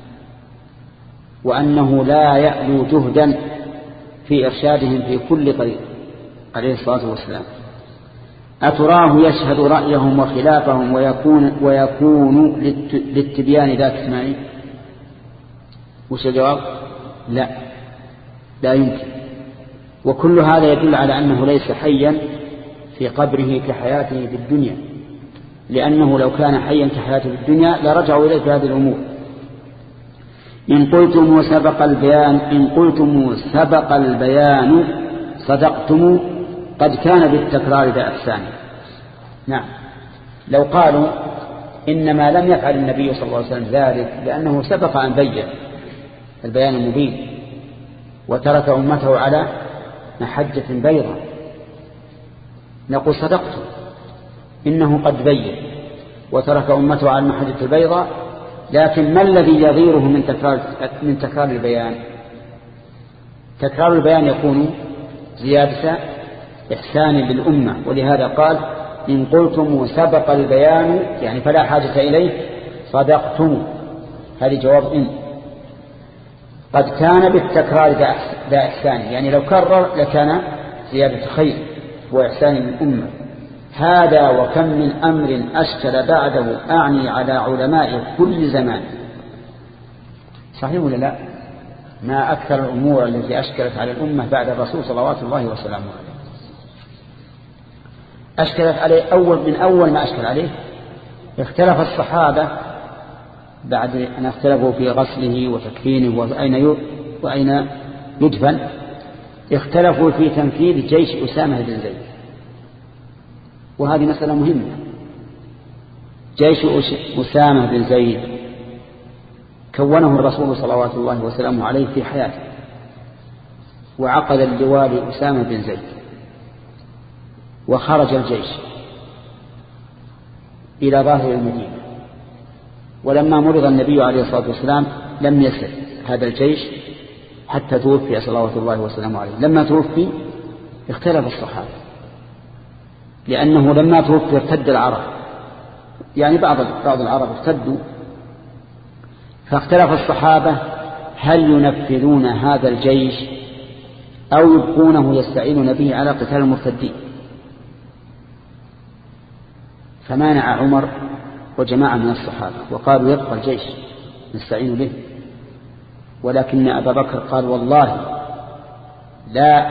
وأنه لا يألو جهدا في إرشادهم في كل طريق عليه الصلاة والسلام. أتراه يشهد رأيهم وخلافهم ويكون, ويكون للتبيان ذات اسماعيل؟ وش الجواب؟ لا لا يمكن. وكل هذا يدل على أنه ليس حيا في قبره كحياته في الدنيا، لأنه لو كان حيا كحياته في الدنيا لرجعوا إليه في هذه الأمور. إن قلتم سبق البيان إن قلتم سبق البيان صدقتم قد كان بالتكرار ذا إحسان. نعم، لو قالوا إنما لم يفعل النبي صلى الله عليه وسلم ذلك لأنه سبق أن بين البيان المبين وترك أمته على محجة بيضاء، نقول صدقتم، إنه قد بين وترك أمته على المحجة البيضاء، لكن ما الذي يغيره من تكرار من تكرار البيان؟ تكرار البيان يكون زيادة إحسان للأمة، ولهذا قال إن قلتم سبق البيان يعني فلا حاجة إليه صدقتم. هذه جواب إن. قد كان بالتكرار ذا إحسان، يعني لو كرر لكان زيادة خير وإحسان للأمة. هذا وكم من أمر أشكل بعده أعني على علماء كل زمان. صحيح ولا لا؟ ما أكثر الأمور التي أشكلت على الأمة بعد الرسول صلوات الله وسلامه عليه. أشكلت عليه أول من أول ما أشكل عليه. اختلف الصحابة بعد أن اختلفوا في غسله وتكفينه وأين وأين يدفن، اختلفوا في تنفيذ جيش أسامة بن زيد، وهذه مسألة مهمة. جيش أسامة بن زيد كونه الرسول صلوات الله وسلامه عليه في حياته، وعقد اللواء لأسامة بن زيد، وخرج الجيش إلى ظاهر المدينة. ولما مرض النبي عليه الصلاة والسلام لم يسر هذا الجيش حتى توفي صلوات الله وسلامه عليه. لما توفي اختلف الصحابة، لأنه لما توفي ارتد العرب، يعني بعض بعض العرب ارتدوا، فاختلف الصحابة هل ينفذون هذا الجيش أو يبقونه يستعينون به على قتال المرتدين. فمانع عمر وجماعة من الصحابة وقالوا يبقى الجيش نستعين به، ولكن أبا بكر قال والله لا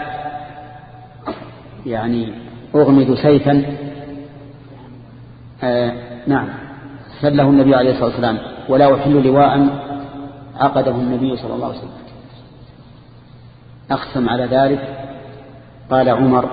يعني أغمد سيفا آه نعم سله النبي عليه الصلاة والسلام ولا أحل لواء عقده النبي صلى الله عليه وسلم. أقسم على ذلك. قال عمر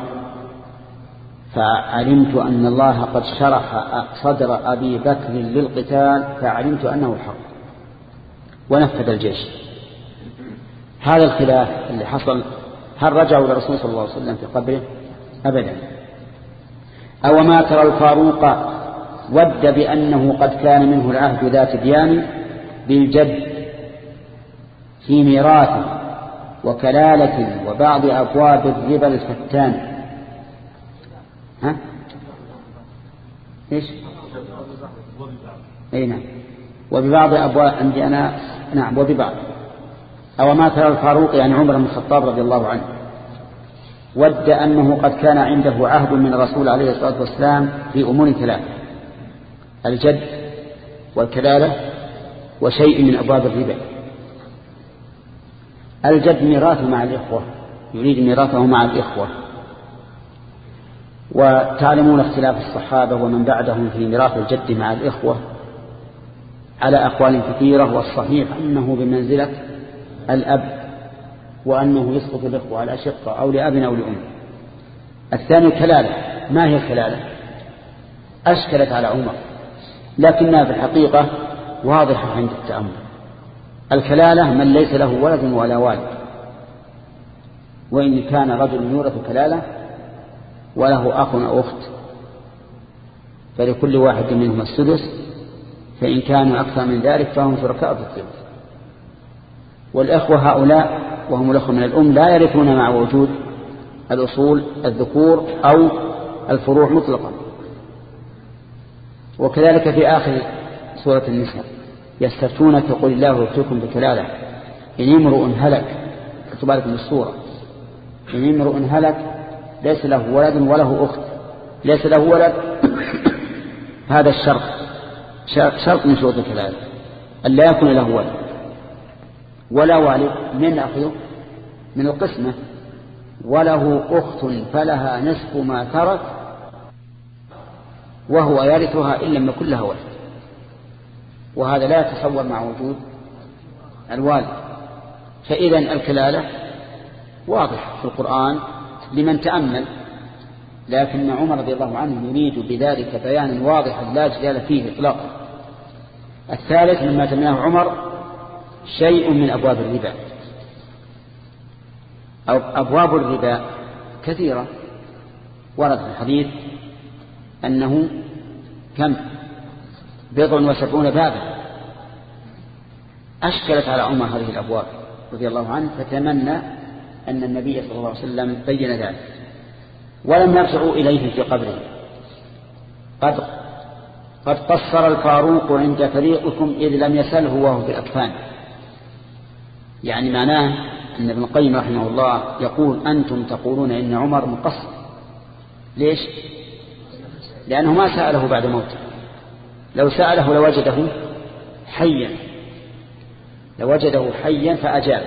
فعلمت أن الله قد شرح صدر أبي بكر للقتال فعلمت أنه حق، ونفذ الجيش. هذا الخلاف اللي حصل هل رجعوا للرسول صلى الله عليه وسلم في قبره؟ أبدا. أو ما ترى الفاروق ود بأنه قد كان منه العهد ذات ديان بالجد في ميراث وكلالة وبعض أبواب الربا الفتان. ها؟ إيش؟ أي نعم. وببعض أبواب عندي أنا نعم وببعض أو ما ترى الفاروق يعني عمر بن الخطاب رضي الله عنه ود أنه قد كان عنده عهد من الرسول عليه الصلاة والسلام في أمور ثلاث: الجد والكلالة وشيء من أبواب الربا. الجد ميراثه مع الإخوة، يريد ميراثه مع الإخوة، وتعلمون اختلاف الصحابة ومن بعدهم في ميراث الجد مع الإخوة على أقوال كثيرة، والصحيح أنه بمنزلة الأب، وأنه يسقط الإخوة على أشقة أو لأب أو لأم. الثاني الكلالة. ما هي الكلالة؟ أشكلت على عمر لكنها في الحقيقة واضحة عند التأمل. الكلالة من ليس له ولد ولا والد، وإن كان رجل يورث كلالة وله أخ أو أخت فلكل واحد منهم السدس، فإن كانوا أكثر من ذلك فهم شركاء في الثلث. والإخوة هؤلاء وهم الأخوة من الأم لا يرثون مع وجود الأصول الذكور أو الفروع مطلقا. وكذلك في آخر سورة النساء: يستفتونك قل الله يفتيكم بكلالة إن امرؤ هلك، تبارك من السورة، إن امرؤ هلك ليس له ولد وله أخت، ليس له ولد هذا الشرط شرط من شروط الكلالة أن لا يكون له ولد ولا والد، من أخذه من القسمة، وله أخت فلها نصف ما ترك وهو يرثها إن لم يكن لها ولد، وهذا لا يتصور مع وجود الوالد. فإذا الكلالة واضح في القرآن لمن تأمل، لكن عمر رضي الله عنه يريد بذلك بيانا واضحا لا جدال فيه إطلاقا. الثالث مما تمناه عمر شيء من أبواب الربا. أو أبواب الربا كثيرة، ورد في الحديث أنه كم بضع وسبعون بابا. أشكلت على عمر هذه الأبواب رضي الله عنه، فتمنى أن النبي صلى الله عليه وسلم بين ذلك، ولم يرجعوا إليه في قبره. قد قد قصر الفاروق عند فريقكم إذ لم يسله وهو في الأكفان. يعني معناه أن ابن القيم رحمه الله يقول: أنتم تقولون إن عمر مقصر. ليش؟ لأنه ما سأله بعد موته، لو سأله لوجده حيا لوجده حيا فأجاب.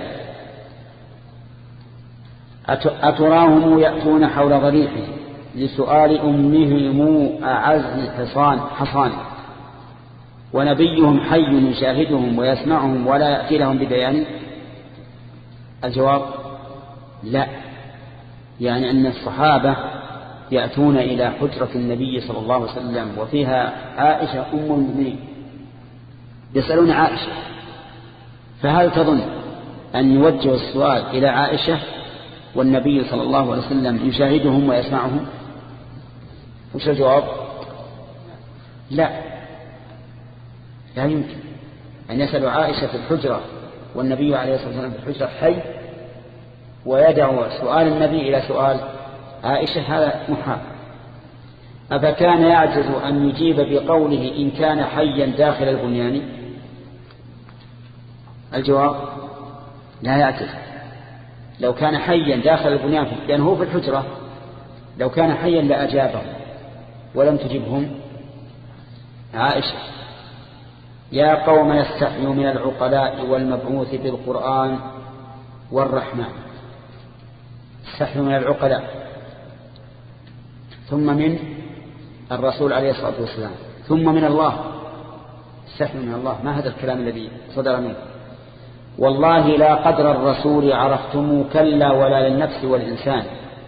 أتراهم يأتون حول ضريحه لسؤال أمهم أعز حصان حصان ونبيهم حي يشاهدهم ويسمعهم ولا يأتي لهم ببيان؟ الجواب: لا، يعني أن الصحابة يأتون إلى حجرة النبي صلى الله عليه وسلم وفيها عائشة أم المؤمنين يسألون عائشة، فهل تظن أن يوجه السؤال إلى عائشة والنبي صلى الله عليه وسلم يشاهدهم ويسمعهم؟ وش الجواب؟ لا، لا يمكن أن يسأل عائشة في الحجرة والنبي عليه الصلاة والسلام في الحجرة حي ويدعو سؤال النبي إلى سؤال عائشة، هذا محال. أفكان يعجز أن يجيب بقوله إن كان حيا داخل البنيان؟ الجواب: لا يعجز. لو كان حيا داخل البنيان لأنه هو في الحجرة، لو كان حيا لأجابه، ولم تجبهم عائشة. يا قوم يستحيوا من العقلاء والمبعوث بالقرآن والرحمن. استحيوا من العقلاء، ثم من الرسول عليه الصلاة والسلام، ثم من الله. استحيوا من الله، ما هذا الكلام الذي صدر منه؟ والله لا قدر الرسول عرفتم كلا ولا للنفس والإنسان.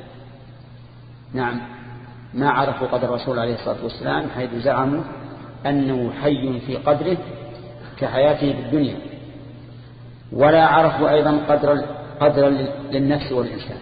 نعم، ما عرفوا قدر الرسول عليه الصلاة والسلام حيث زعموا أنه حي في قدره كحياته في الدنيا، ولا عرفوا أيضا قدر قدر للنفس والإنسان،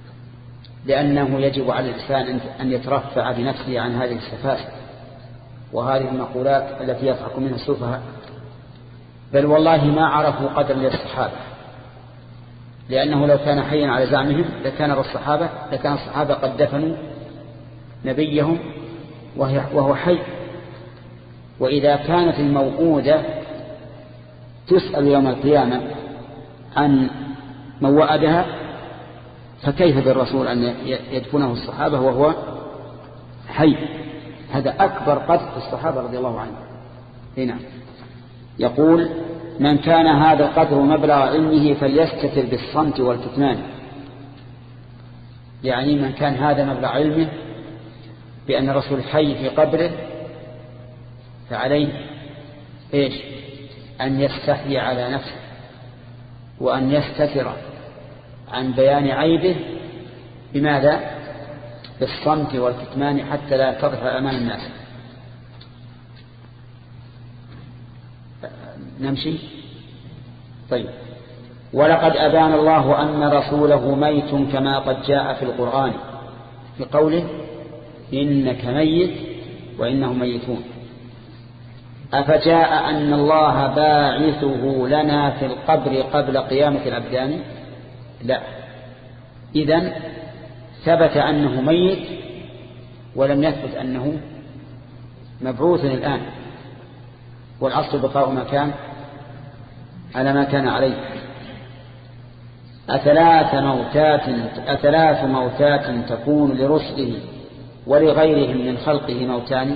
لأنه يجب على الإنسان أن يترفع بنفسه عن هذه السفاسف وهذه المقولات التي يضحك منها السفهاء، بل والله ما عرفوا قدر للصحابة، لأنه لو كان حيا على زعمهم لكان الصحابة لكان الصحابة قد دفنوا نبيهم وهو حي. وإذا كانت الموءودة تسأل يوم القيامة عن من وأدها، فكيف بالرسول أن يدفنه الصحابة وهو حي؟ هذا أكبر قدر الصحابة رضي الله عنهم. هنا يقول: من كان هذا القدر مبلغ علمه فليستتر بالصمت والكتمان. يعني من كان هذا مبلغ علمه بأن الرسول حي في قبره فعليه إيش؟ أن يستحي على نفسه وأن يستتر عن بيان عيبه. بماذا؟ بالصمت والكتمان حتى لا تظهر أمام الناس. نمشي. طيب. ولقد أبان الله أن رسوله ميت كما قد جاء في القرآن في قوله: إنك ميت وإنهم ميتون. أفجاء أن الله باعثه لنا في القبر قبل قيامة الأبدان؟ لا. إذن ثبت أنه ميت ولم يثبت أنه مبعوث الآن، والأصل بقاء ما كان على ما كان عليه. أثلاث موتات أثلاث موتات تكون لرسله ولغيرهم من خلقه موتان؟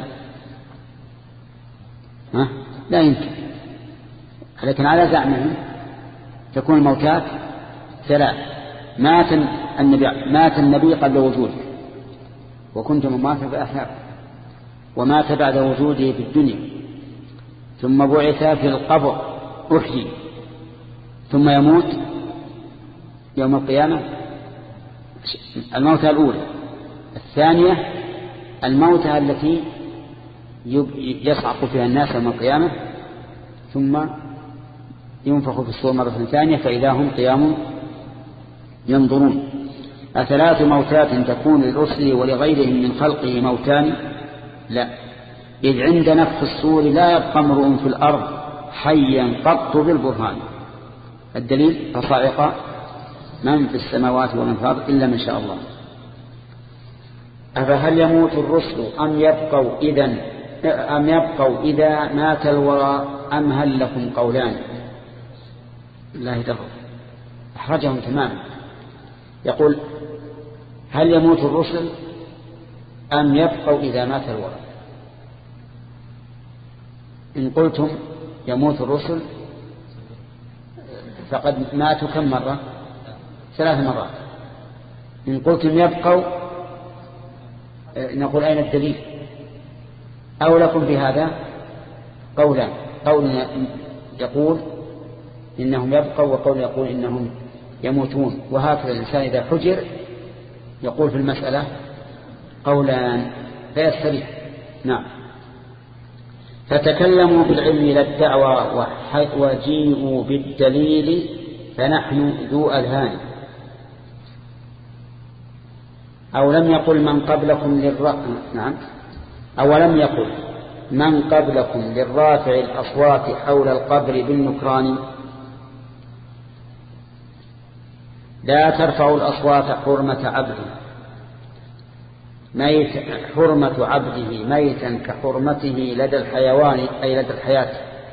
ها؟ لا يمكن. لكن على زعمهم تكون الموتات ثلاث. مات النبي مات النبي قبل وجوده وكنتم مماتا فأحياكم، ومات بعد وجوده في الدنيا، ثم بعث في القبر أحيي، ثم يموت يوم القيامة. الموتى الأولى. الثانية الموتى التي يصعق فيها الناس يوم القيامة، ثم ينفخ في الصور مرة ثانية فإذا هم قيام ينظرون. أثلاث موتات تكون للرسل ولغيرهم من خلقه موتان؟ لا. إذ عند نفخ الصور لا يبقى امرؤ في الأرض حيا قط بالبرهان. الدليل: فصعق من في السماوات ومن في الأرض إلا من شاء الله. أفهل يموت الرسل أم يبقوا إذن أم يبقوا إذا مات الورى أم هل لكم قولان؟ الله يدرب أحرجهم تماما. يقول: هل يموت الرسل أم يبقوا إذا مات الورى؟ إن قلتم يموت الرسل فقد ماتوا كم مرة؟ ثلاث مرات. إن قلتم يبقوا نقول: أين الدليل؟ أو لكم بهذا قولا، قول يقول إنهم يبقوا وقول يقول إنهم يموتون. وهكذا الإنسان إذا حجر يقول في المسألة قولان فيستريح. نعم. فتكلموا بالعلم لا الدعوى وجيئوا بالدليل فنحن ذو أذهان. أو لم يقل من قبلكم للرافع نعم أو لم يقل من قبلكم للرافع الأصوات حول القبر بالنكران؟ لا ترفعوا الأصوات حرمة عبده ميت حرمة عبده ميتا كحرمته لدى الحيوان أي لدى الحياة.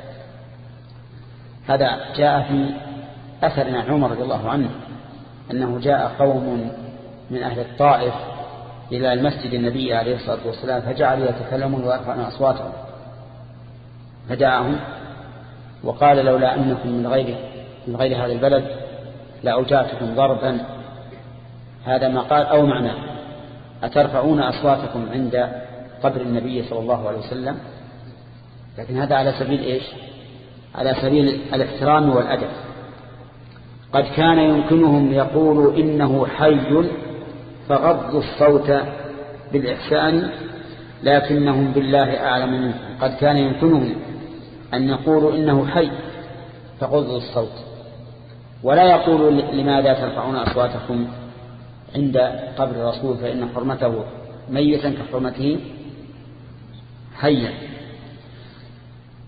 هذا جاء في أثر عن عمر رضي الله عنه أنه جاء قوم من أهل الطائف إلى المسجد النبي عليه الصلاة والسلام فجعلوا يتكلمون ويرفعون أصواتهم، فدعاهم وقال: لولا أنكم من غير من غير هذا البلد لأوجعتكم ضربا. هذا ما قال أو معناه: أترفعون أصواتكم عند قبر النبي صلى الله عليه وسلم؟ لكن هذا على سبيل إيش؟ على سبيل الاحترام والأدب. قد كان يمكنهم يقولوا إنه حي فغضوا الصوت بالإحسان لكنهم بالله أعلم منكم. قد كان يمكنهم أن يقولوا إنه حي فغضوا الصوت، ولا يقولوا لماذا ترفعون أصواتكم عند قبر الرسول فإن حرمته ميتا كحرمته حيا.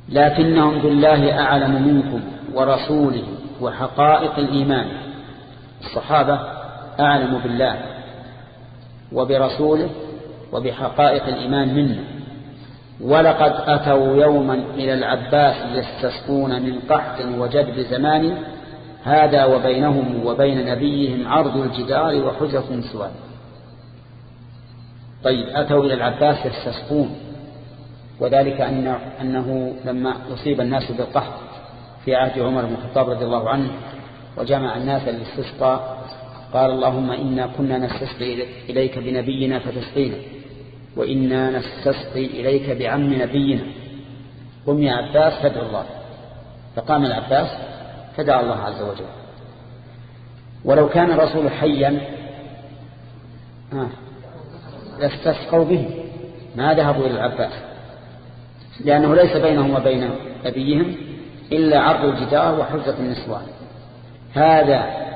لكنهم بالله أعلم منكم ورسوله وحقائق الإيمان. الصحابة أعلم بالله وبرسوله وبحقائق الإيمان منا. ولقد أتوا يوما إلى العباس يستسقون من قحط وجدب زمان، هذا وبينهم وبين نبيهم عرض الجدار وحجة سواد. طيب، أتوا إلى العباس يستسقون، وذلك أن أنه لما يصيب الناس بالقحط في عهد عمر بن الخطاب رضي الله عنه وجمع الناس للاستسقاء، قال اللهم إنا كنا نستسقي إليك بنبينا فتسقينا، وإنا نستسقي إليك بعم نبينا، قم يا عباس فادعو الله. فقام العباس فدعا الله عز وجل. ولو كان الرسول حيا آه لاستسقوا به، ما ذهبوا إلى العباس، لأنه ليس بينهم وبين نبيهم إلا عرض الجدار وحجة النسوان. هذا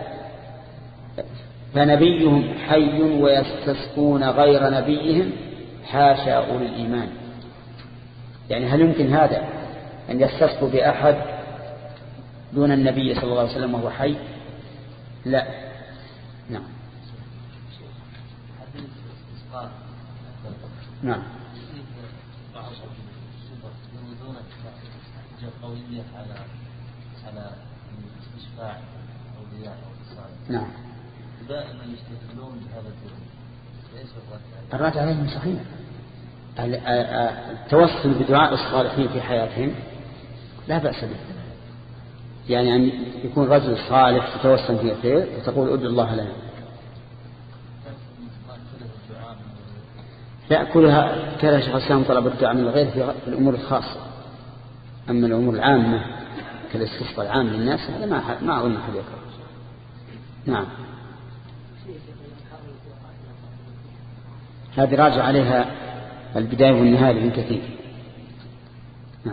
فنبيهم حي ويستسقون غير نبيهم، حاشا أولي الإيمان. يعني هل يمكن هذا أن يستسقوا بأحد دون النبي صلى الله عليه وسلم وهو حي؟ لا. نعم نعم قوية على على استشفاع أولياء أو نعم دائما يستدلون بهذا الدين. ليس الرد عليهم صحيح. التوسل بدعاء الصالحين في حياتهم لا بأس به، يعني أن يكون رجل صالح تتوسل في خير وتقول ادعو الله لنا. لا، كلها كان شيخ الإسلام طلب الدعاء من الغير في الأمور الخاصة، أما الأمور العامة كالاستسقاء العام للناس هذا ما ما أظن أحد يكره. نعم، هذه راجع عليها البداية والنهاية لابن كثير. نعم.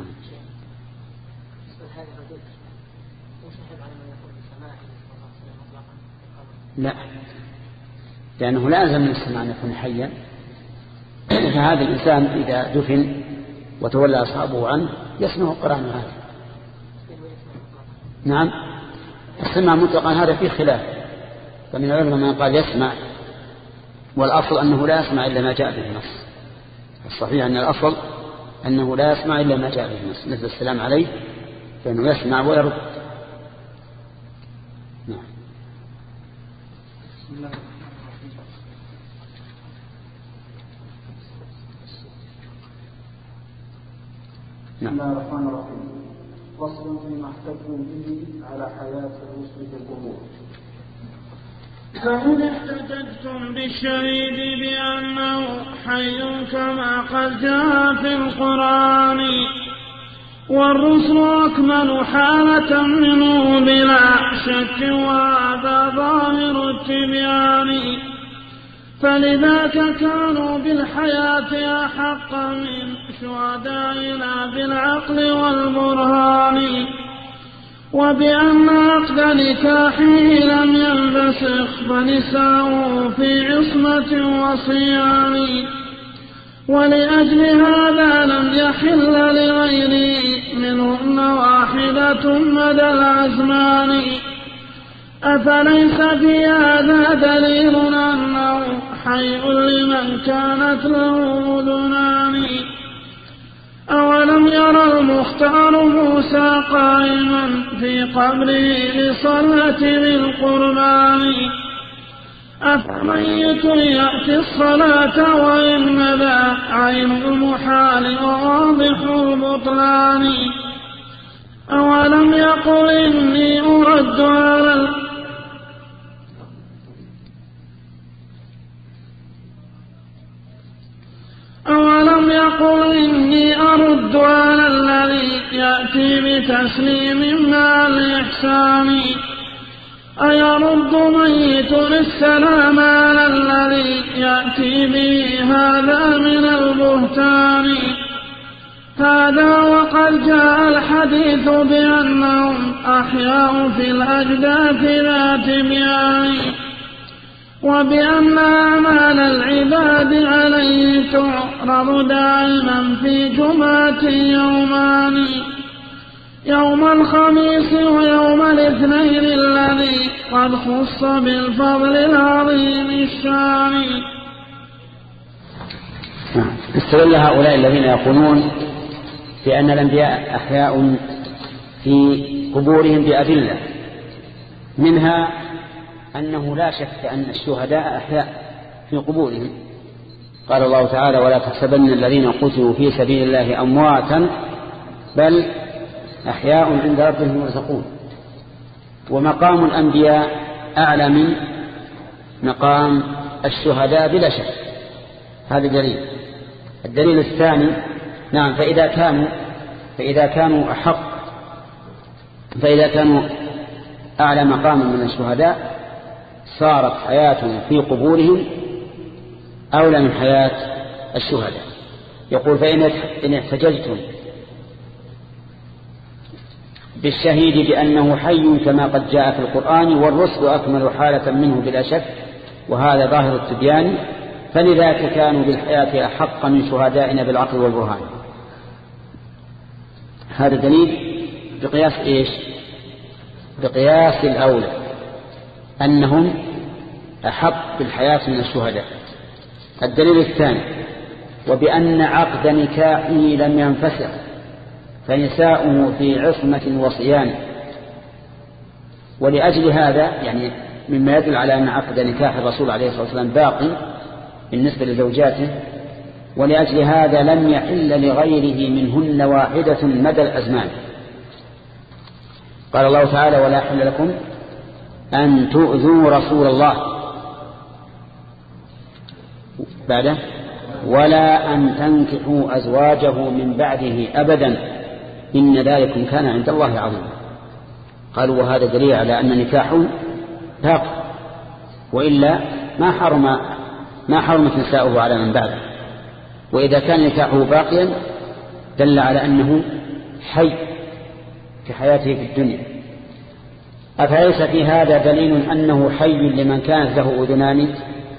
لا، لأنه لازم من السماع أن يكون حيا، فهذا الإنسان إذا دفن وتولى أصحابه عنه يسمع القرآن هذا. نعم، السمع مطلقا هذا فيه خلاف، فمن العلماء من قال يسمع، والأصل أنه لا يسمع إلا ما جاء به النص. الصحيح أن الأصل أنه لا يسمع إلا ما جاء به النص، نزل السلام عليه فإنه يسمع ويرد. نعم. بسم الله بسم الله الرحمن الرحيم. فصل فيما احتجوا به على حياة الرسل في القبور. فإن احتججتم بالشهيد بأنه حي كما قد جاء في القرآن، والرسل أكمل حالة منه بلا شك، وهذا ظاهر التبيان، فلذاك كانوا بالحياة أحق من شهدائنا بالعقل والبرهان، وبأن عقد نكاحه لم ينفسخ فنساؤه في عصمة وصيان، ولأجل هذا لم يحل لغيره منهن واحدة مدى الأزمان. أفليس في هذا دليل أنه حي لمن كانت له أذنان؟ أولم يرى المختار موسى قائما في قبره لصلاة ذي القربان؟ أفميت يأتي الصلاة وإن ذا عين المحال وواضح البطلان؟ أولم يقل إني أرد على أولم يقل إني أرد على الذي يأتي بتسليم مع الإحسان؟ أيرد ميت السلام على الذي يأتي به هذا من البهتان؟ هذا وقد جاء الحديث بأنهم أحياء في الأجداث ذات بيان، وبأن أعمال العباد عليه تعرض دائما في جمعة يومان، يوم الخميس ويوم الاثنين الذي قد خص بالفضل العظيم الشان. استدل هؤلاء الذين يقولون بأن الأنبياء أحياء في قبورهم بأدلة، منها أنه لا شك أن الشهداء أحياء في قبورهم. قال الله تعالى: ولا تحسبن الذين قتلوا في سبيل الله أمواتا بل أحياء عند ربهم يرزقون. ومقام الأنبياء أعلى من مقام الشهداء بلا شك. هذا دليل. الدليل الثاني، نعم، فإذا كانوا فإذا كانوا أحق فإذا كانوا أعلى مقاما من الشهداء صارت حياتهم في قبورهم أولى من حياة الشهداء. يقول: فإن احتججتم بالشهيد بأنه حي كما قد جاء في القرآن والرسل أكمل حالة منه بلا شك، وهذا ظاهر التبيان، فلذلك كانوا بالحياة أحق من شهدائنا بالعقل والبرهان. هذا دليل بقياس إيش؟ بقياس الأولى، أنهم أحق بالحياة من الشهداء. الدليل الثاني: وبأن عقد نكاحه لم ينفسخ فنساؤه في عصمة وصيان. ولأجل هذا، يعني مما يدل على أن عقد نكاح الرسول عليه الصلاة والسلام باقي بالنسبة لزوجاته، ولأجل هذا لم يحل لغيره منهن واحدة مدى الأزمان. قال الله تعالى: ولا يحل لكم أن تؤذوا رسول الله، بعده ولا أن تنكحوا أزواجه من بعده أبدا إن ذلكم كان عند الله عظيما. قالوا: وهذا دليل على أن نكاحه باق، وإلا ما حرم ما حرمت نساؤه على من بعده. وإذا كان نكاحه باقيا دل على أنه حي في حياته في الدنيا. أفليس في هذا دليل أنه حي لمن كانت له أذنان؟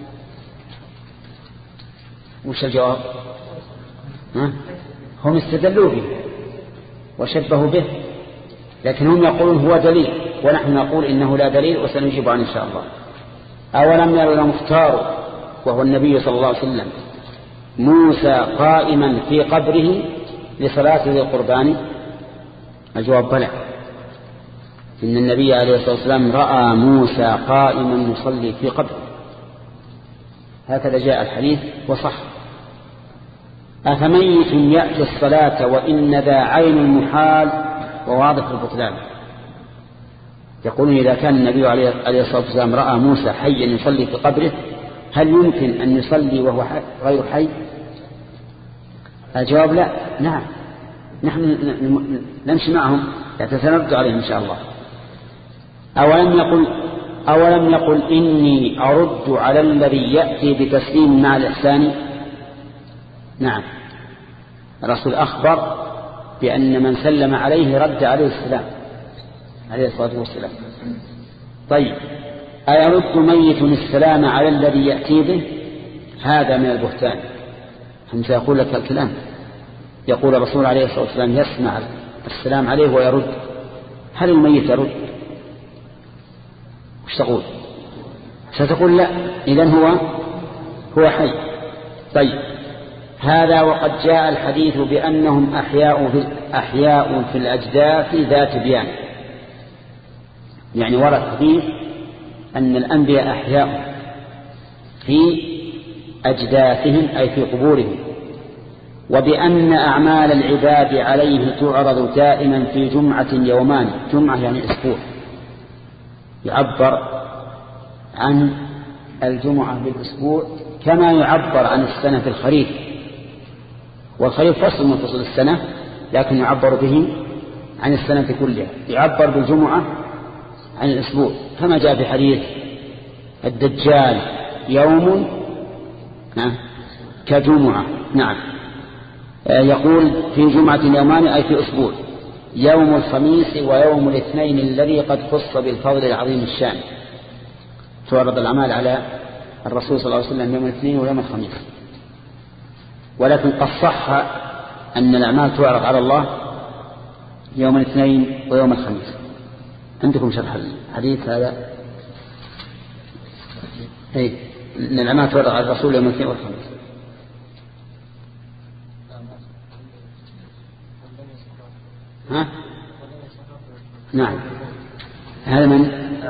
وش الجواب؟ ها؟ هم استدلوا به وشبهوا به، لكن هم يقولون هو دليل، ونحن نقول إنه لا دليل، وسنجيب عنه إن شاء الله. أولم يروا المختار وهو النبي صلى الله عليه وسلم موسى قائما في قبره لصلاة ذي القربان؟ الجواب: بلى، إن النبي عليه الصلاة والسلام رأى موسى قائما يصلي في قبره، هكذا جاء الحديث وصح. أفميت يأتي الصلاة وإن ذا عين المحال وواضح البطلان. يقولون إذا كان النبي عليه الصلاة والسلام رأى موسى حيا يصلي في قبره، هل يمكن أن يصلي وهو غير حي؟ الجواب: لا. نعم، نحن نمشي معهم، سنرد عليهم إن شاء الله. أولم يقل أولم يقل إني أرد على الذي يأتي بتسليم مع الإحسان؟ نعم، الرسول أخبر بأن من سلم عليه رد عليه السلام عليه الصلاة والسلام. طيب، أيرد ميت السلام على الذي يأتي به؟ هذا من البهتان. هم سيقول لك الكلام، يقول الرسول عليه الصلاة والسلام يسمع السلام عليه ويرد. هل الميت يرد؟ وش تقول؟ ستقول لا، إذن هو هو حي. طيب، هذا وقد جاء الحديث بأنهم أحياء في, أحياء في الأجداث ذات بيان، يعني ورد حديث أن الأنبياء أحياء في أجداثهم أي في قبورهم، وبأن أعمال العباد عليه تعرض دائما في جمعة يومان. جمعة يعني أسبوع، يعبر عن الجمعة بالأسبوع كما يعبر عن السنة في الخريف، والخريف فصل من فصل السنة، لكن يعبر به عن السنة كلها. يعبر بالجمعة عن الأسبوع كما جاء في حديث الدجال يوم كجمعة. نعم، يقول في جمعة يومان أي في أسبوع، يوم الخميس ويوم الاثنين الذي قد خص بالفضل العظيم الشان. تعرض الأعمال على الرسول صلى الله عليه وسلم يوم الاثنين ويوم الخميس، ولكن قد صح أن الأعمال تعرض على الله يوم الاثنين ويوم الخميس. عندكم شرح الحديث هذا؟ أي أن الأعمال تعرض على الرسول يوم الاثنين والخميس. ها؟ نعم. هذا من؟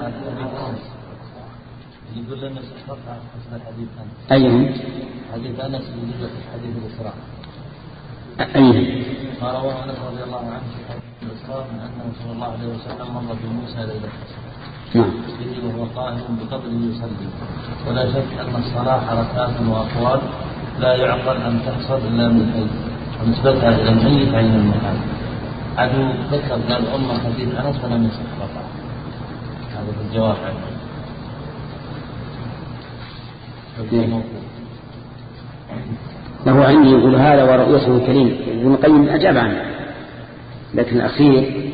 يقول لنا سقطها حسب الحديث أنس. أيهم؟ حديث أنس يوجد في حديث الإسراء. أيهم؟ ما رواه أنس رضي الله عنه في حديث الإسراء من أنه صلى الله عليه وسلم مر بموسى ليلة نعم. به وهو قائم بقدره يصلي، ولا شك أن الصلاة حركات وأقوال لا يعقل أن تحصل إلا من الحي، ونسبتها إلى الميت عين المحال. عدو ذكر من الأمة حديث أنس فلم يسقطها. هذا في الجواب عنه. له عندي يقول هذا ورؤيته كريم. ابن القيم أجاب عنه، لكن الأخير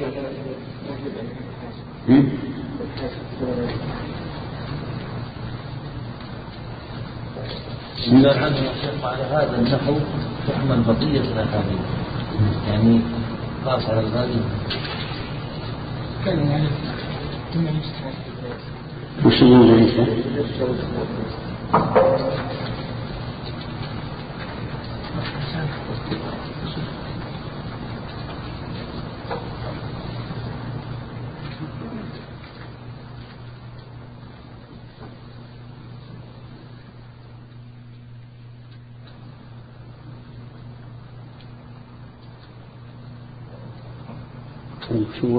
قال عنه الشيخ على هذا النحو تحمل بقية الأحاديث، يعني خاص على الغالي. كان يعني وش يقول ليس؟ شو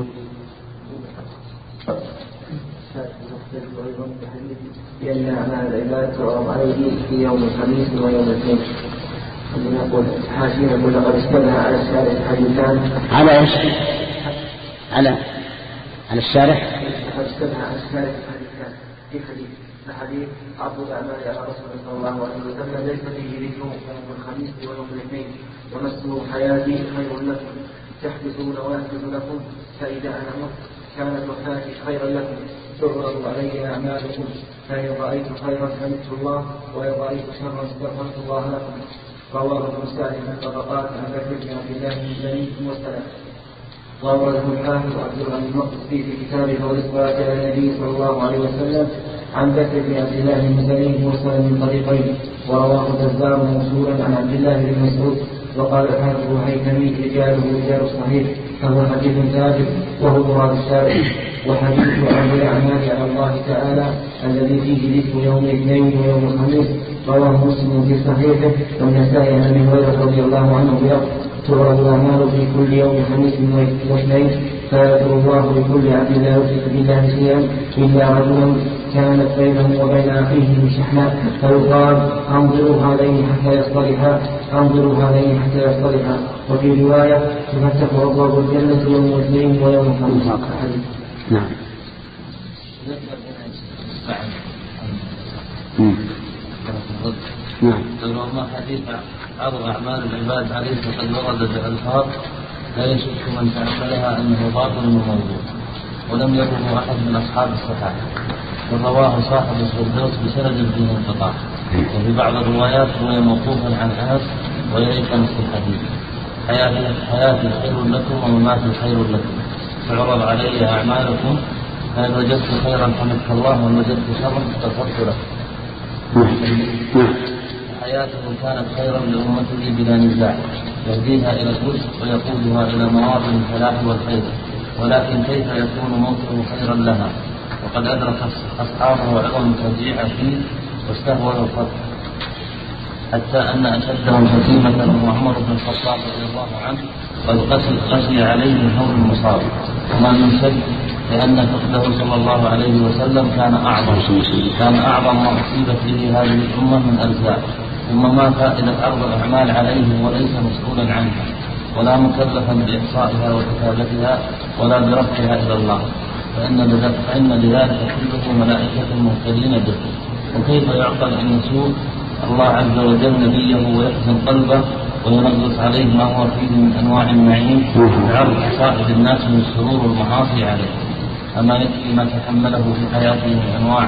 لأن أعمال العباد تعرض عليه في يوم الخميس ويوم الاثنين. نقول حاشية نقول لقد اشتبه على الشارع حديثان. على ايش؟ على على الشارع. لقد اشتبه على الشارع حديثان في حديث الحديث عرض الأعمال على رسول صلى الله عليه وسلم ليس فيه ذكر يوم الخميس ويوم الاثنين، ومسه حياتي خير لكم تحدثون ويحدث لكم، فإذا أنا مت كانت وفاتي خيرا لكم، تعرض علي أعمالكم، فإن رأيت خيرا حمدت الله وإن رأيت شرا استغفرت الله لكم. رواه ابن سعد في الطبقات عن بكر بن عبد الله بن زيد وسلم. وأورده الحافظ عبد الغني المقدسي في كتابه والإصبات على النبي صلى الله عليه وسلم عن بكر بن عبد الله بن زيد وسلم من طريقين، ورواه البزار موصولا عن عبد الله بن مسعود. وقال الحافظ الهيثمي رجاله رجال الصحيح، فهو حديث ثابت وهو مراد الشارع. وحديث عرض الأعمال على الله تعالى الذي فيه ذكر يوم الاثنين ويوم الخميس رواه مسلم في صحيحه، والنسائي عن ابي هريره رضي الله عنه بلفظ تعرض الأعمال في كل يوم خميس واثنين، فيذكر الله لكل عبد لا يشرك بالله شيئا إلا رجلا كانت بينه وبين أخيه شحناء، فيقال انظروا هذين حتى يصطلحا انظروا هذين حتى يصطلحا. وفي رواية تفتح أبواب الجنة يوم الاثنين ويوم الخميس. نعم. نعم. ما حديث عرض أعمال العباد عليه فقد ورد بألفاظ لا يشك من تعملها أنه باطل وموضوع، ولم يره أحد من أصحاب الصحابة، ورواه صاحب الفردوس بسند فيه انقطاع، وفي بعض الروايات هو موقوفا عن أنس ويليق نص الحديث: حياتي خير لكم ومماتي خير لكم، تعرض علي أعمالكم، فإن وجدت خيرا حمدت الله وإن وجدت شرا استغفرت له. حياته كانت خيرا لأمته بلا نزاع، يهديها إلى الرشد ويقودها إلى مواطن الفلاح والخير، ولكن كيف يكون موته خيرا لها وقد أدرك أصحابه عظم الفزيع فيه واستهوى الفتح، حتى أن أشدهم حكيمة هو عمر بن الخطاب رضي الله عنه قد غشي عليه هول المصاب، وما من شك لأن فقده صلى الله عليه وسلم كان أعظم كان أعظم ما أصيبت به هذه الأمة من أرزاق، ثم ما فائدة عرض الأعمال عليه وليس مسؤولا عنها ولا مكلفا بإحصائها وكتابتها ولا برفعها إلى الله، فإن لذلك كله ملائكة مهتدين به. وكيف يعقل أن يسوء الله عز وجل نبيه ويحزن قلبه وينغص عليه ما هو فيه من أنواع النعيم بعرض حصائد الناس من السرور والمعاصي عليه؟ أما يكفي ما تحمله في حياته من أنواع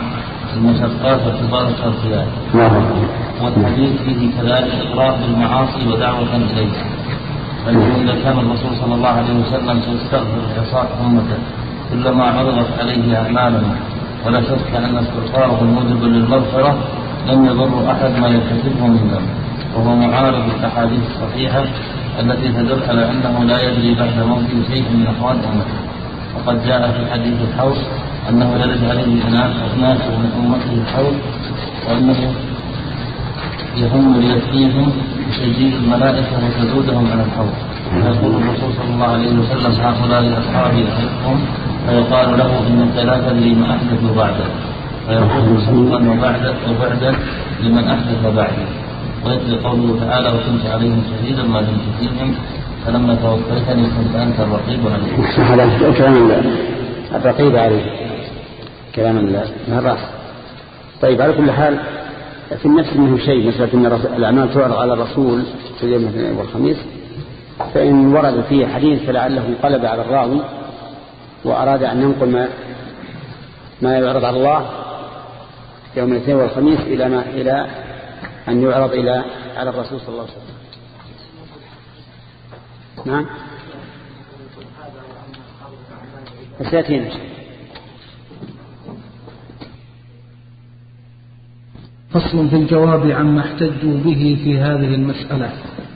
المشقات وكبار الترقيات. والحديث فيه كذلك إقرار بالمعاصي ودعوة إليها. فإنه إذا كان الرسول صلى الله عليه وسلم سيستغفر عصاة أمته كلما عرضت عليه أعمالنا، ولا شك أن استغفاره موجب للمغفرة لم يضر أحد ما يرتكبه من ذنب، وهو معارض الأحاديث الصحيحة التي تدل على أنه لا يدري بعد موته شيء من أحوال أمته. وقد جاء في حديث الحوض أنه يرد عليه أناس من أمته الحوض، وأنه يهم ليكفيهم بتجديد الملائكة وتزودهم على الحوض. فيقول الرسول صلى الله عليه وسلم هؤلاء أصحابي أحبهم، فيقال له إنك لا تدري ما أحدث بعدك، فيقول صدقا وبعدا وبعدا لمن أحدث بعدك. ويتلي قوله تعالى وكنت عليهم شهيدا ما دمت فيهم فلما توفيتني كنت أنت الرقيب عليهم. هذا كلام الرقيب عليه، كلام الراس. طيب على كل حال في النفس منه شيء، مثل أن الأعمال تعرض على الرسول في اليوم الاثنين والخميس، فإن ورد فيه حديث فلعله انقلب على الراوي وأراد أن ينقل ما, ما يعرض على الله يوم الاثنين والخميس إلى ما إلى أن يعرض إلى على الرسول صلى الله عليه وسلم. نعم. فساتين. فصل في الجواب عما احتجوا به في هذه المسألة.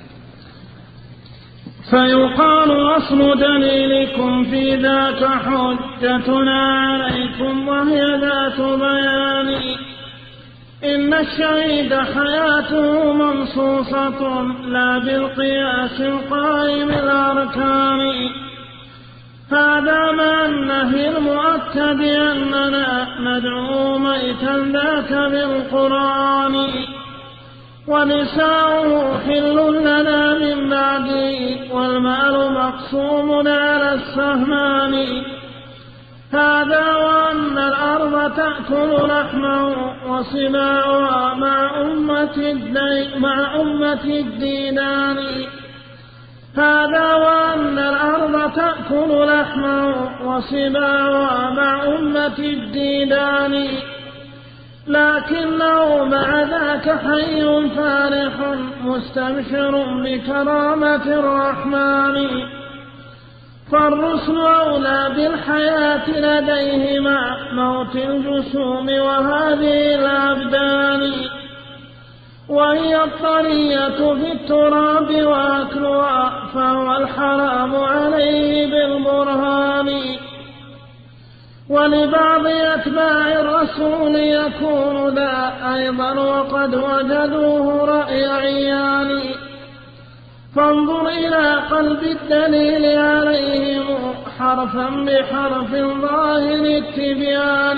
فيقال أصل دليلكم في ذاك حجتنا عليكم وهي ذات بيان، إن الشهيد حياته منصوصة لا بالقياس القائم الأركان. هذا مع النهي المؤكد أننا ندعو ميتا ذاك بالقرآن، ونساؤه حل لنا من بعده والمال مقسوم على السهمان. هذا وأن الأرض تأكل لحمه وصباؤها مع أمة الدين مع أمة الدينان. هذا وأن الأرض تأكل لحمه وصباؤها مع أمة الدينان، لكنه مع ذاك حي فارح مستبشر بكرامة الرحمن. فالرسل أولى بالحياة لديهما موت الجسوم وهذه الأبدان، وهي الطرية في التراب وأكلها فهو الحرام عليه بالبرهان. ولبعض أتباع الرسول يكون ذا أيضا وقد وجدوه رأي عيان. فانظر إلى قلب الدليل عليهم حرفا بحرف ظاهر التبيان.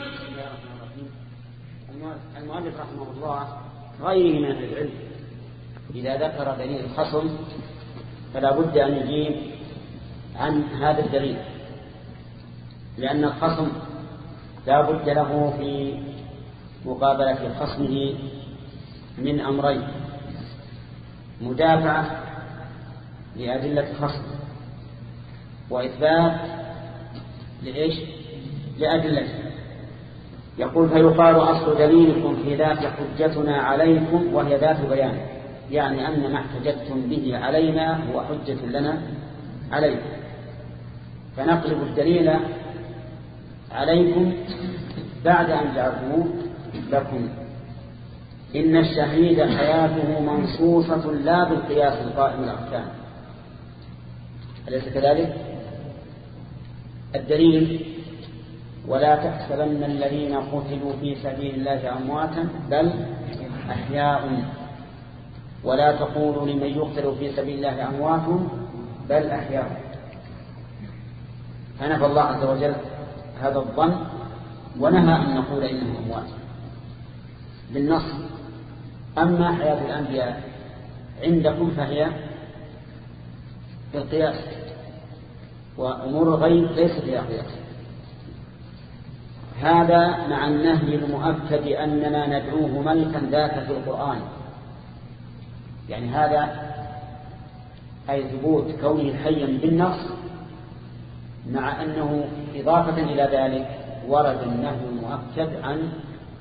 المؤلف رحمه الله غير من العلم إذا ذكر دليل الخصم فلا بد أن يجيب عن هذا الدليل، لأن الخصم لا بد له في مقابلة خصمه من أمرين: مدافعة لأدلة الخصم، وإثبات لإيش؟ لأدلته. يقول فيقال أصل دليلكم في ذات حجتنا عليكم وهي ذات بيان، يعني أن ما احتجتم به علينا هو حجة لنا عليكم. فنقلب الدليل عليكم بعد أن جعلتموه لكم. إن الشهيد حياته منصوصة لا بالقياس القائم الأركان. أليس كذلك؟ الدليل: ولا تحسبن الذين قتلوا في سبيل الله أمواتا بل أحياء ولا تقولوا لمن يقتل في سبيل الله أموات بل أحياء. فنفى الله عز وجل هذا الظن ونهى أن نقول إنهم أموات بالنص. أما حياة الأنبياء عندكم فهي بالقياس، وأمور الغيب ليست فيها قياس. هذا مع النهي المؤكد أننا ندعوه ملكا ذاك في القرآن، يعني هذا أي ثبوت كونه حيا بالنص، مع أنه إضافة إلى ذلك ورد النهي المؤكد عن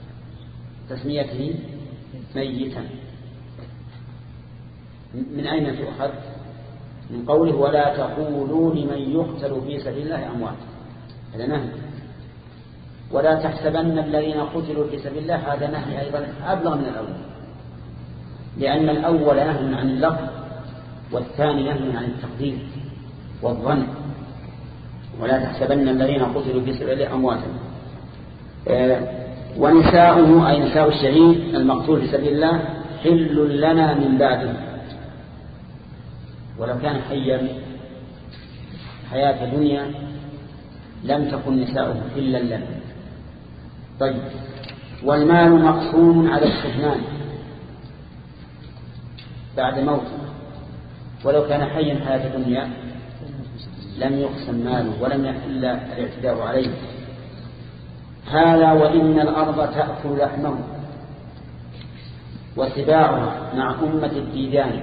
تسميته ميتا. من أين تؤخذ؟ من قوله ولا تقولوا لمن يقتل في سبيل الله أموات، هذا نهي. ولا تحسبن الذين قتلوا في سبيل الله، هذا نهي أيضا أبلغ من الأول، لأن الأول نهي عن اللفظ والثاني نهي عن التقدير والظن. ولا تحسبن الذين قتلوا في سبيل الله أمواتا. آه ونساؤه أي نساء الشهيد المقتول في سبيل الله حل لنا من بعده، ولو كان حيا حياة دنيا لم تكن نساؤه حلا لنا. طيب، والمال مقسوم على السجنان بعد موته، ولو كان حيا حياة دنيا لم يقسم ماله ولم يحل الاعتداء عليه. هذا وإن الأرض تأكل لحمه وسباعها مع أمة الديدان،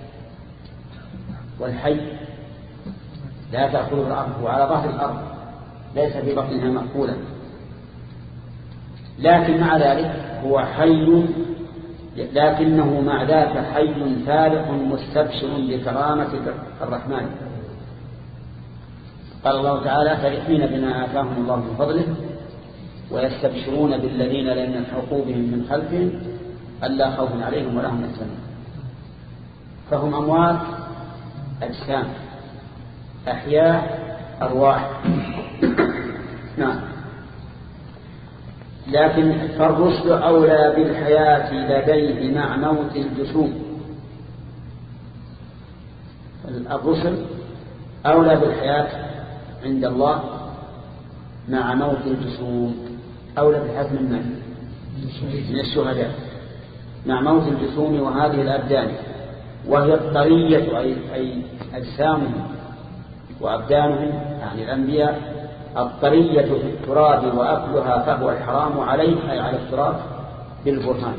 والحي لا تأكله الأرض، وعلى ظهر الأرض ليس في بطنها مأكولا، لكن مع ذلك هو حي، لكنه مع ذلك حي فالح مستبشر بكرامة الرحمن. قال الله تعالى فرحين بما آتاهم الله من فضله ويستبشرون بالذين لم يلحقوا بهم من خلفهم ألا خوف عليهم ولا هم يحزنون. فهم أموات أجسام، أحياء أرواح. نعم. لكن فالرسل أولى بالحياة لديه مع موت الجسوم. الرسل أولى بالحياة عند الله مع موت الجسوم، أولى بالحياة من من؟ من الشهداء مع موت الجسوم وهذه الأبدان، وهي الطرية أي أجسامهم وأبدانهم، يعني الأنبياء الطرية في التراب وأكلها فهو الحرام عليه، أي على التراب بالبرهان،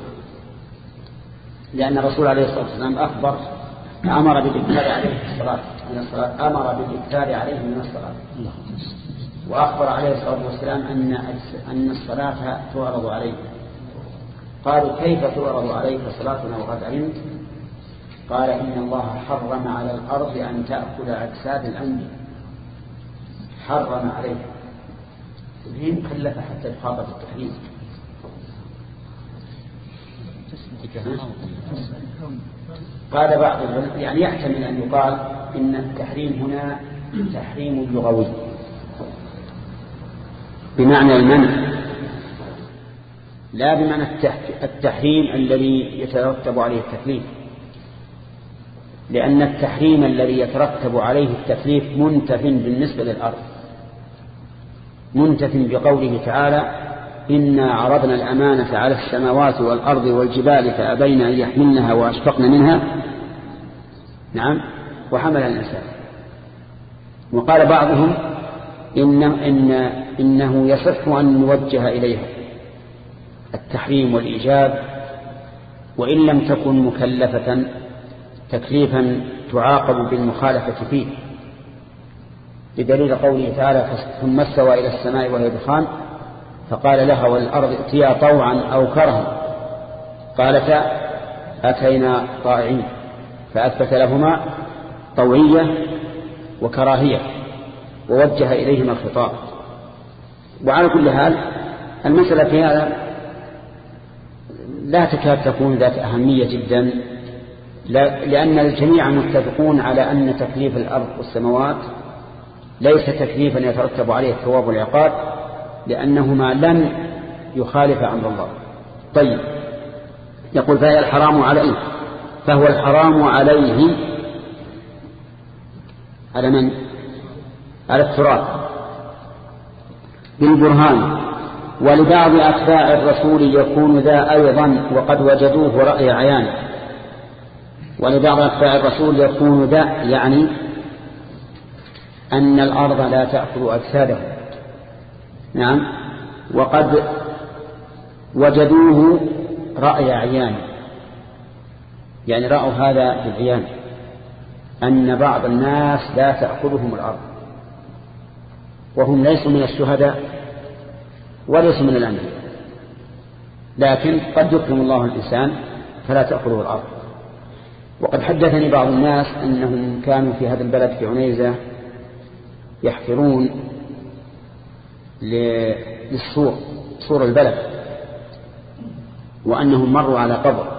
لأن الرسول عليه الصلاة والسلام أخبر أمر بالإكثار عليه الصلاة من الصلاة أمر بالإكثار عليه من الصلاة، وأخبر عليه الصلاة والسلام أن أن الصلاة تعرض عليه. قالوا كيف تعرض عليك صلاتنا وقد علمت؟ قال إن الله حرم على الأرض أن تأكل أجساد الأنبياء، حرم عليه. إبراهيم كلف حتى يخاطب التحريم. قال بعض العلماء يعني يحتمل أن يقال إن التحريم هنا تحريم لغوي بمعنى المنع، لا بمعنى التحريم الذي يترتب عليه التكليف، لأن التحريم الذي يترتب عليه التكليف منتف بالنسبة للأرض، منتف بقوله تعالى إنا عرضنا الأمانة على السماوات والأرض والجبال فأبين أن يحملنها وأشفقن منها، نعم، وحملها الإنسان. وقال بعضهم إن إن إنه يصح أن نوجه إليها التحريم والإيجاب وإن لم تكن مكلفة تكليفا تعاقب بالمخالفة فيه، بدليل قوله تعالى ثم استوى إلى السماء وهي دخان فقال لها والأرض ائتيا طوعا أو كرها قالتا أتينا طائعين، فأثبت لهما طوعية وكراهية ووجه إليهما الخطاب. وعلى كل حال المسألة في هذا لا تكاد تكون ذات أهمية جدا، لأن الجميع متفقون على أن تكليف الأرض والسماوات ليس تكليفا يترتب عليه الثواب والعقاب، لأنهما لن يخالف أمر الله. طيب، يقول فهي الحرام عليه، فهو الحرام عليه على من؟ على التراب بالبرهان. ولبعض أتباع الرسول يكون ذا أيضا وقد وجدوه رأي عيان. ولبعض أتباع الرسول يكون ذا يعني أن الأرض لا تأكل أجساده، نعم، وقد وجدوه رأي عيان، يعني رأوا هذا بالعيان أن بعض الناس لا تأكلهم الأرض وهم ليسوا من الشهداء وليسوا من الأنبياء، لكن قد يكرم الله الإنسان فلا تأكله الأرض. وقد حدثني بعض الناس أنهم كانوا في هذا البلد في عنيزة يحفرون للسور سور البلد، وأنهم مروا على قبر،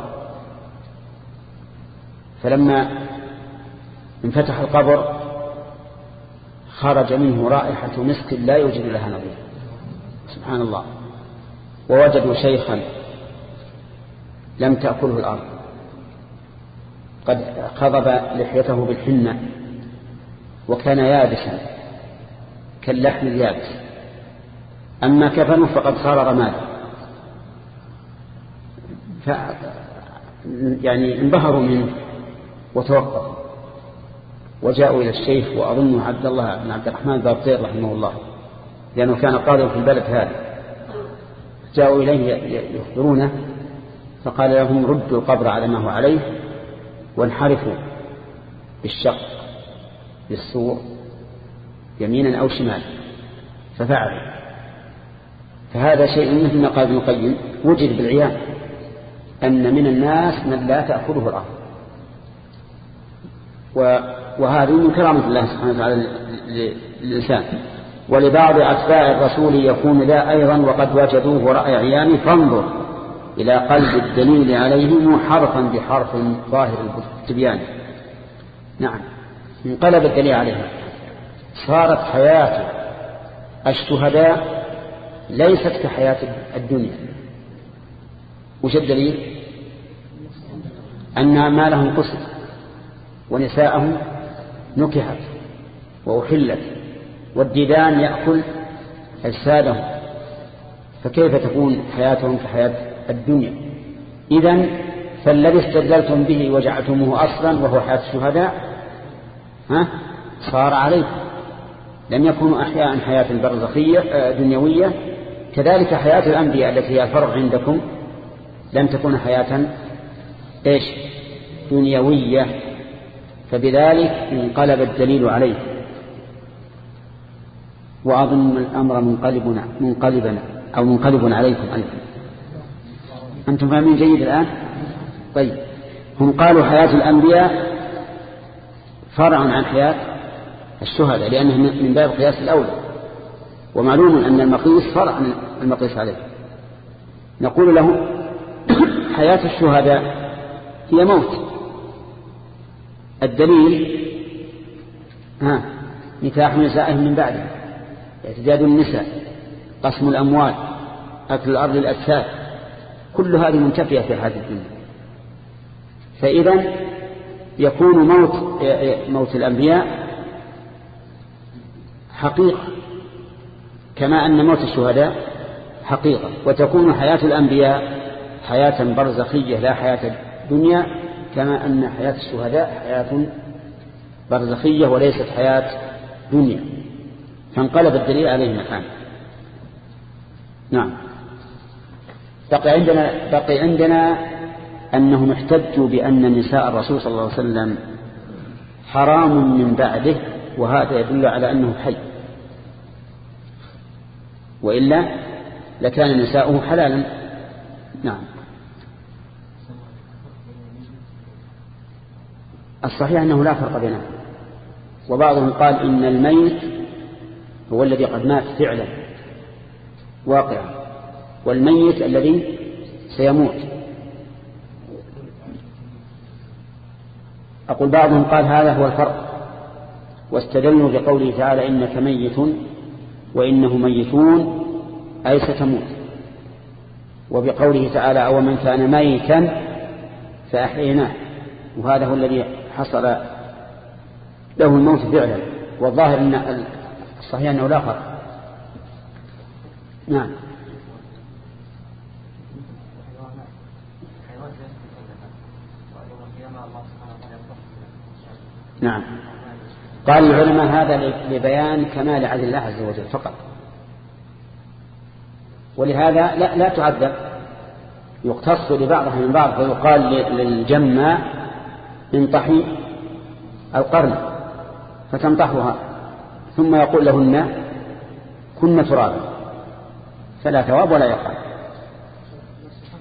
فلما انفتح القبر خرج منه رائحة مسك لا يوجد لها نظير، سبحان الله. ووجدوا شيخا لم تأكله الأرض قد خضب لحيته بالحنة وكان يابسا كاللحم اليابس، أما كفنه فقد صار رمادا. ف يعني انبهروا منه وتوقفوا وجاءوا إلى الشيخ، وأظنه عبد الله بن عبد الرحمن بابطير رحمه الله، لأنه كان قاضي في البلد هذا. جاءوا إليه يخبرونه، فقال لهم ردوا القبر على ما هو عليه وانحرفوا بالشق للسور يمينا أو شمالا، ففعلوا. فهذا شيء مثل ما قال ابن القيم وجد بالعيان أن من الناس من لا تأخذه الأرض، وهذه من كرامة الله سبحانه وتعالى للإنسان. ولبعض أتباع الرسول يكون ذا أيضا وقد وجدوه رأي عيان، فانظر إلى قلب الدليل عليهم حرفا بحرف ظاهر التبيان. نعم، انقلب الدليل عليهم، صارت حياة الشهداء ليست كحياة الدنيا. وش الدليل؟ أن مالهم قسم ونساءهم نكحت وأحلت والديدان يأكل أجسادهم، فكيف تكون حياتهم كحياة الدنيا؟ إذن فالذي استدللتم به وجعلتموه أصلا وهو حياة الشهداء ها صار عليكم، لم يكونوا أحياء حياة برزخية دنيوية. كذلك حياة الأنبياء التي هي الفرع عندكم لم تكون حياة إيش دنيوية، فبذلك انقلب الدليل عليه. وأظن الأمر منقلب منقلبا أو منقلب عليكم أيضا. أنتم فاهمين جيد الآن؟ طيب، هم قالوا حياة الأنبياء فرع عن حياة الشهداء لأنه من باب قياس الأولى، ومعلوم أن المقيس فرع عن المقيس عليه. نقول له حياة الشهداء هي موت. الدليل ها نكاح نسائهم من بعده، اعتداد النساء، قسم الأموال، أكل الأرض الأجساد، كل هذه منتفية في هذه الدنيا. فإذا يكون موت موت الأنبياء حقيقة كما أن موت الشهداء حقيقة، وتكون حياة الأنبياء حياة برزخية لا حياة الدنيا، كما أن حياة الشهداء حياة برزخية وليست حياة دنيا. فانقلب الدليل عليهم الآن. نعم، بقي عندنا بقي عندنا أنهم احتجوا بأن نساء الرسول صلى الله عليه وسلم حرام من بعده، وهذا يدل على أنه حي، وإلا لكان نساؤه حلالا. نعم، الصحيح أنه لا فرق بينهم، وبعضهم قال إن الميت هو الذي قد مات فعلا واقعا، والميت الذي سيموت. أقول بعضهم قال هذا هو الفرق، واستدلوا بقوله تعالى إنك ميت وإنه ميتون أي ستموت، وبقوله تعالى أو من كان ميتا فأحييناه، وهذا هو الذي حصل له الموت فعلا. والظاهر أن الصحيح أنه لا فرق. نعم، نعم. قال العلماء هذا لبيان كمال عدل الله عز وجل فقط، ولهذا لا, لا تعذب، يقتص لبعضها من بعض، فيقال للجمة انطحي القرن فتنطحها، ثم يقول لهن كن ترابا، فلا ثواب ولا يقال.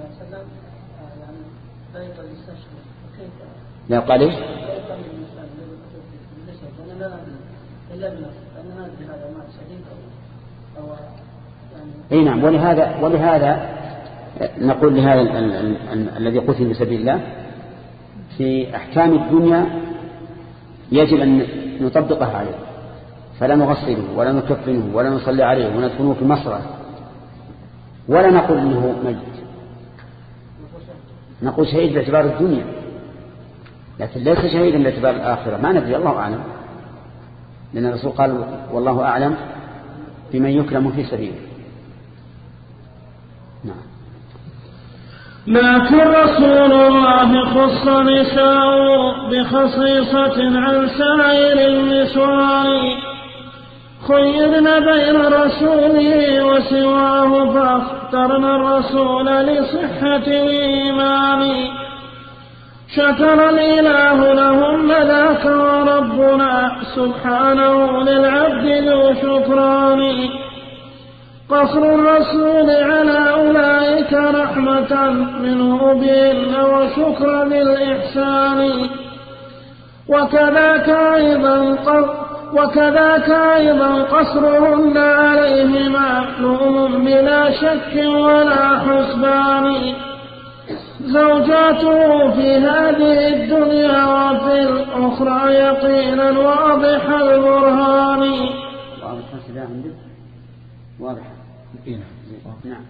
وسلم يعني لا يقبل يستشهد وكيف لا يقال ايش؟ لا يقبل يستشهد لا إلا بنفسه لأننا ندري هذا مال شديد أو أو يعني اي نعم. ولهذا ولهذا نقول لهذا الذي قتل في سبيل الله في أحكام الدنيا يجب أن نطبقها عليه، فلا نغسله ولا نكفنه ولا نصلي عليه وندفنه في مصرع ولا نقول انه ميت، نقول شهيد باعتبار الدنيا لكن ليس شهيدا باعتبار الآخرة. ما ندري، الله أعلم، لأن الرسول قال والله أعلم بمن يكرم في سبيله. نعم. لكن رسول الله خص نساءه بخصيصة عن سائر النسوان، خيرن بين رسوله وسواه فاخترن الرسول لصحة الإيمان. شكر الإله لهم ذاك وربنا سبحانه للعبد ذو شكران. قصر الرسول على أولئك رحمة منه بهن وشكر بالإحسان. وكذاك أيضا وكذاك أيضا قصرهن عليه معلوم بلا شك ولا حسبان. زوجاته في هذه الدنيا وفي الأخرى يقينا واضح البرهان. واضح. نعم.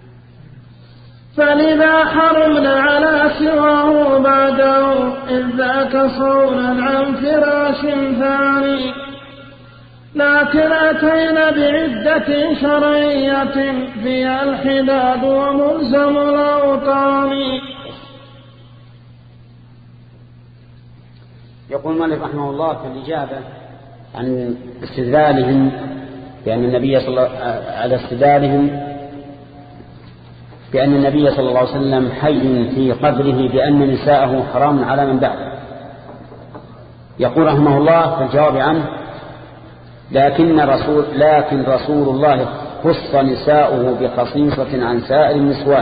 فلذا حرمنا على سواه بعده إذ ذاك صونا عن فراش ثاني. لكن أتينا بعدة شرعية فيها الحداد وملزم الأوطان. يقول المؤلف رحمه الله في الإجابة عن استدلالهم بأن النبي صلى الله على استدلالهم بأن النبي صلى الله عليه وسلم حي في قبره بأن نساءه حرام على من بعده. يقول رحمه الله في الجواب عنه لكن رسول, لكن رسول الله خص نساؤه بخصيصة عن سائر النسوان،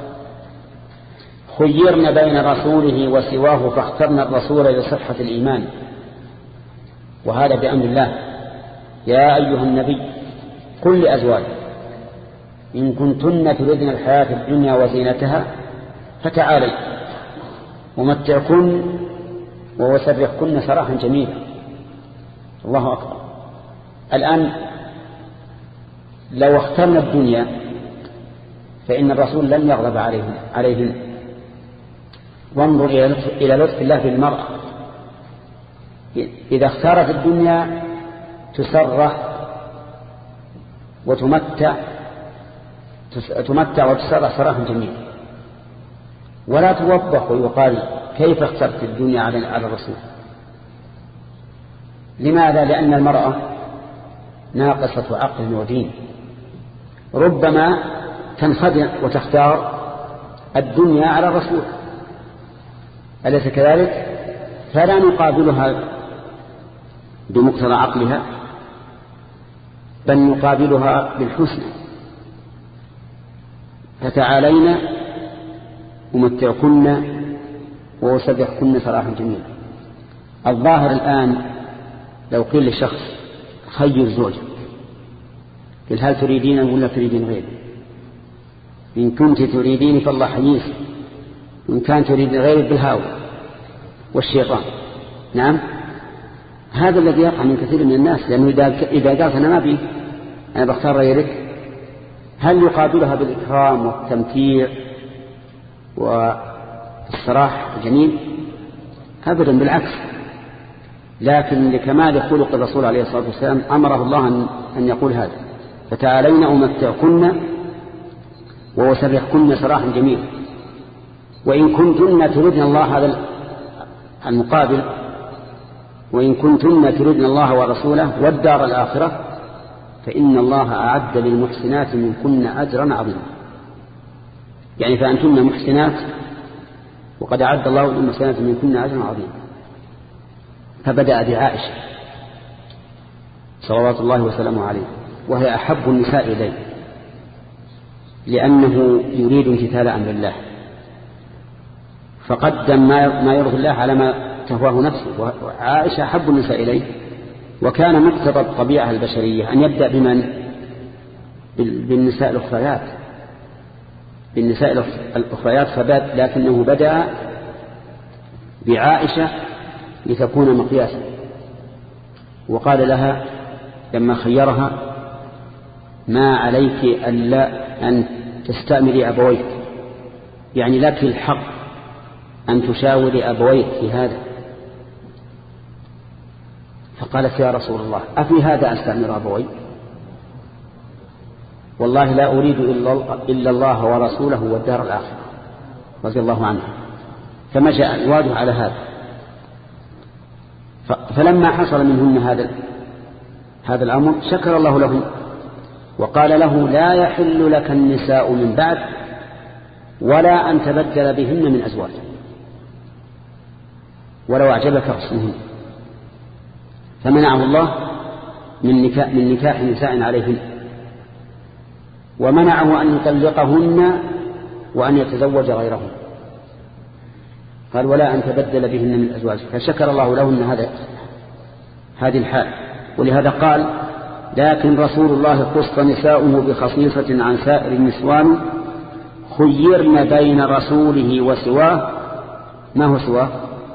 خيرن بين رسوله وسواه فاخترنا الرسول لصحة الإيمان. وهذا بأمر الله. يا أيها النبي قل لأزواجك إن كنتن تردن الحياة الدنيا وزينتها فتعالي ومتعكن ووسرحكن سراحا جميلا. الله أكبر. الآن لو اخترنا الدنيا فإن الرسول لن يغضب عليهن, عليهن. وانظر إلى لطف الله في المرأة، إذا اختارت الدنيا تسرح وتمتع تمتع وتسرح سراحا جميلا، ولا توضح ويقال كيف اخترت الدنيا على الرسول. لماذا؟ لأن المرأة ناقصة عقل ودين، ربما تنخدع وتختار الدنيا على الرسول، أليس كذلك؟ فلا نقابلها بمقتضى عقلها بل نقابلها بالحسن. فتعالينا أمتعكن وأسرحكن سراحا جميلا. الظاهر الآن لو قيل لشخص خير زوجك قل هل تريدين ولا تريدين غيري؟ إن كنت تريدين فالله حييك، وإن كان تريدين غيري بالهاوى والشيطان. نعم، هذا الذي يقع من كثير من الناس، لأنه إذا قال أنا ما بي أنا بختار غيرك، هل يقابلها بالإكرام والتمتيع والصراح الجميل؟ أبدا، بالعكس. لكن لكمال خلق الرسول عليه الصلاة والسلام أمره الله أن يقول هذا: فتعالين أمتعكن وأسرحكن سراحا جميلا. وإن كنتن تردن الله، هذا المقابل، وإن كنتن تردن الله ورسوله والدار الآخرة فإن الله أعد للمحسنات منكن أجرا عظيما. يعني فأنتن محسنات وقد أعد الله للمحسنات منكن أجرا عظيما. فبدأ بعائشة صلوات الله وسلامه عليه، وهي أحب النساء إليه، لأنه يريد امتثال أمر الله فقدم ما يرضي الله على ما تهواه نفسه. وعائشة أحب النساء إليه، وكان مقتضى الطبيعة البشرية أن يبدأ بمن؟ بالنساء الأخريات بالنساء الأخريات فبات، لكنه بدأ بعائشة لتكون مقياسا. وقال لها لما خيرها: ما عليك ألا أن تستأمري أبويك، يعني لك الحق أن تشاوري أبويك في هذا. فقالت: يا رسول الله، أفي هذا أستأمر أبوي؟ والله لا أريد إلا الله ورسوله والدار الآخرة، رضي الله عنه. فمشى الواجه على هذا. فلما حصل منهن هذا هذا الأمر شكر الله لهم وقال له: لا يحل لك النساء من بعد ولا أن تبدل بهن من أزواج ولو أعجبك حسنهن. فمنعه الله من نكاح, من نكاح نساء عليهن، ومنعه أن يطلقهن وأن يتزوج غيرهن. قال: ولا أن تبدل بهن من أزواج. فشكر الله لهن هذا هذه الحال. ولهذا قال: لكن رسول الله خص نساؤه بخصيصة عن سائر النسوان خيرن بين رسوله وسواه. ما هو سواه؟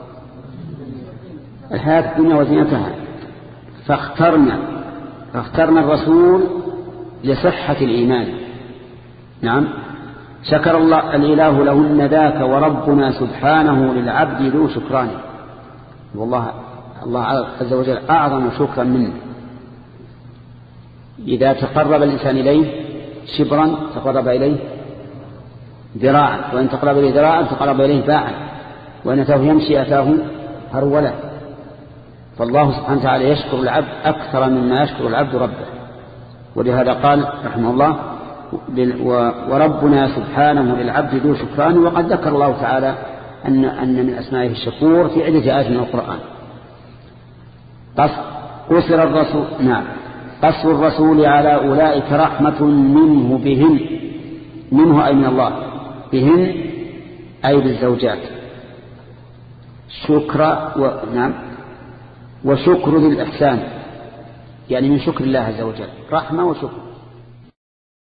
الحياة الدنيا وزينتها. فاخترنا فاخترنا الرسول لصحة الإيمان. نعم. شكر الله الإله لهن ذاك وربنا سبحانه للعبد ذو شكران. والله الله عز وجل أعظم شكرا منه. إذا تقرب الإنسان إليه شبرا تقرب إليه ذراعا، وإن تقرب إليه ذراعا تقرب إليه باعا، وإن أتاه يمشي أتاه هرولا. فالله سبحانه وتعالى يشكر العبد أكثر مما يشكر العبد ربه. ولهذا قال رحمه الله: وربنا سبحانه للعبد ذو شكران. وقد ذكر الله تعالى أن, أن من أسمائه الشكور في عدة آيات من القرآن. قصر الرسول نعم قصر الرسول على أولئك رحمة منه بهن، منه أي من الله، بهن أي بالزوجات. شكر و... نعم وشكر ذي الإحسان، يعني من شكر الله عز وجل، رحمة وشكر.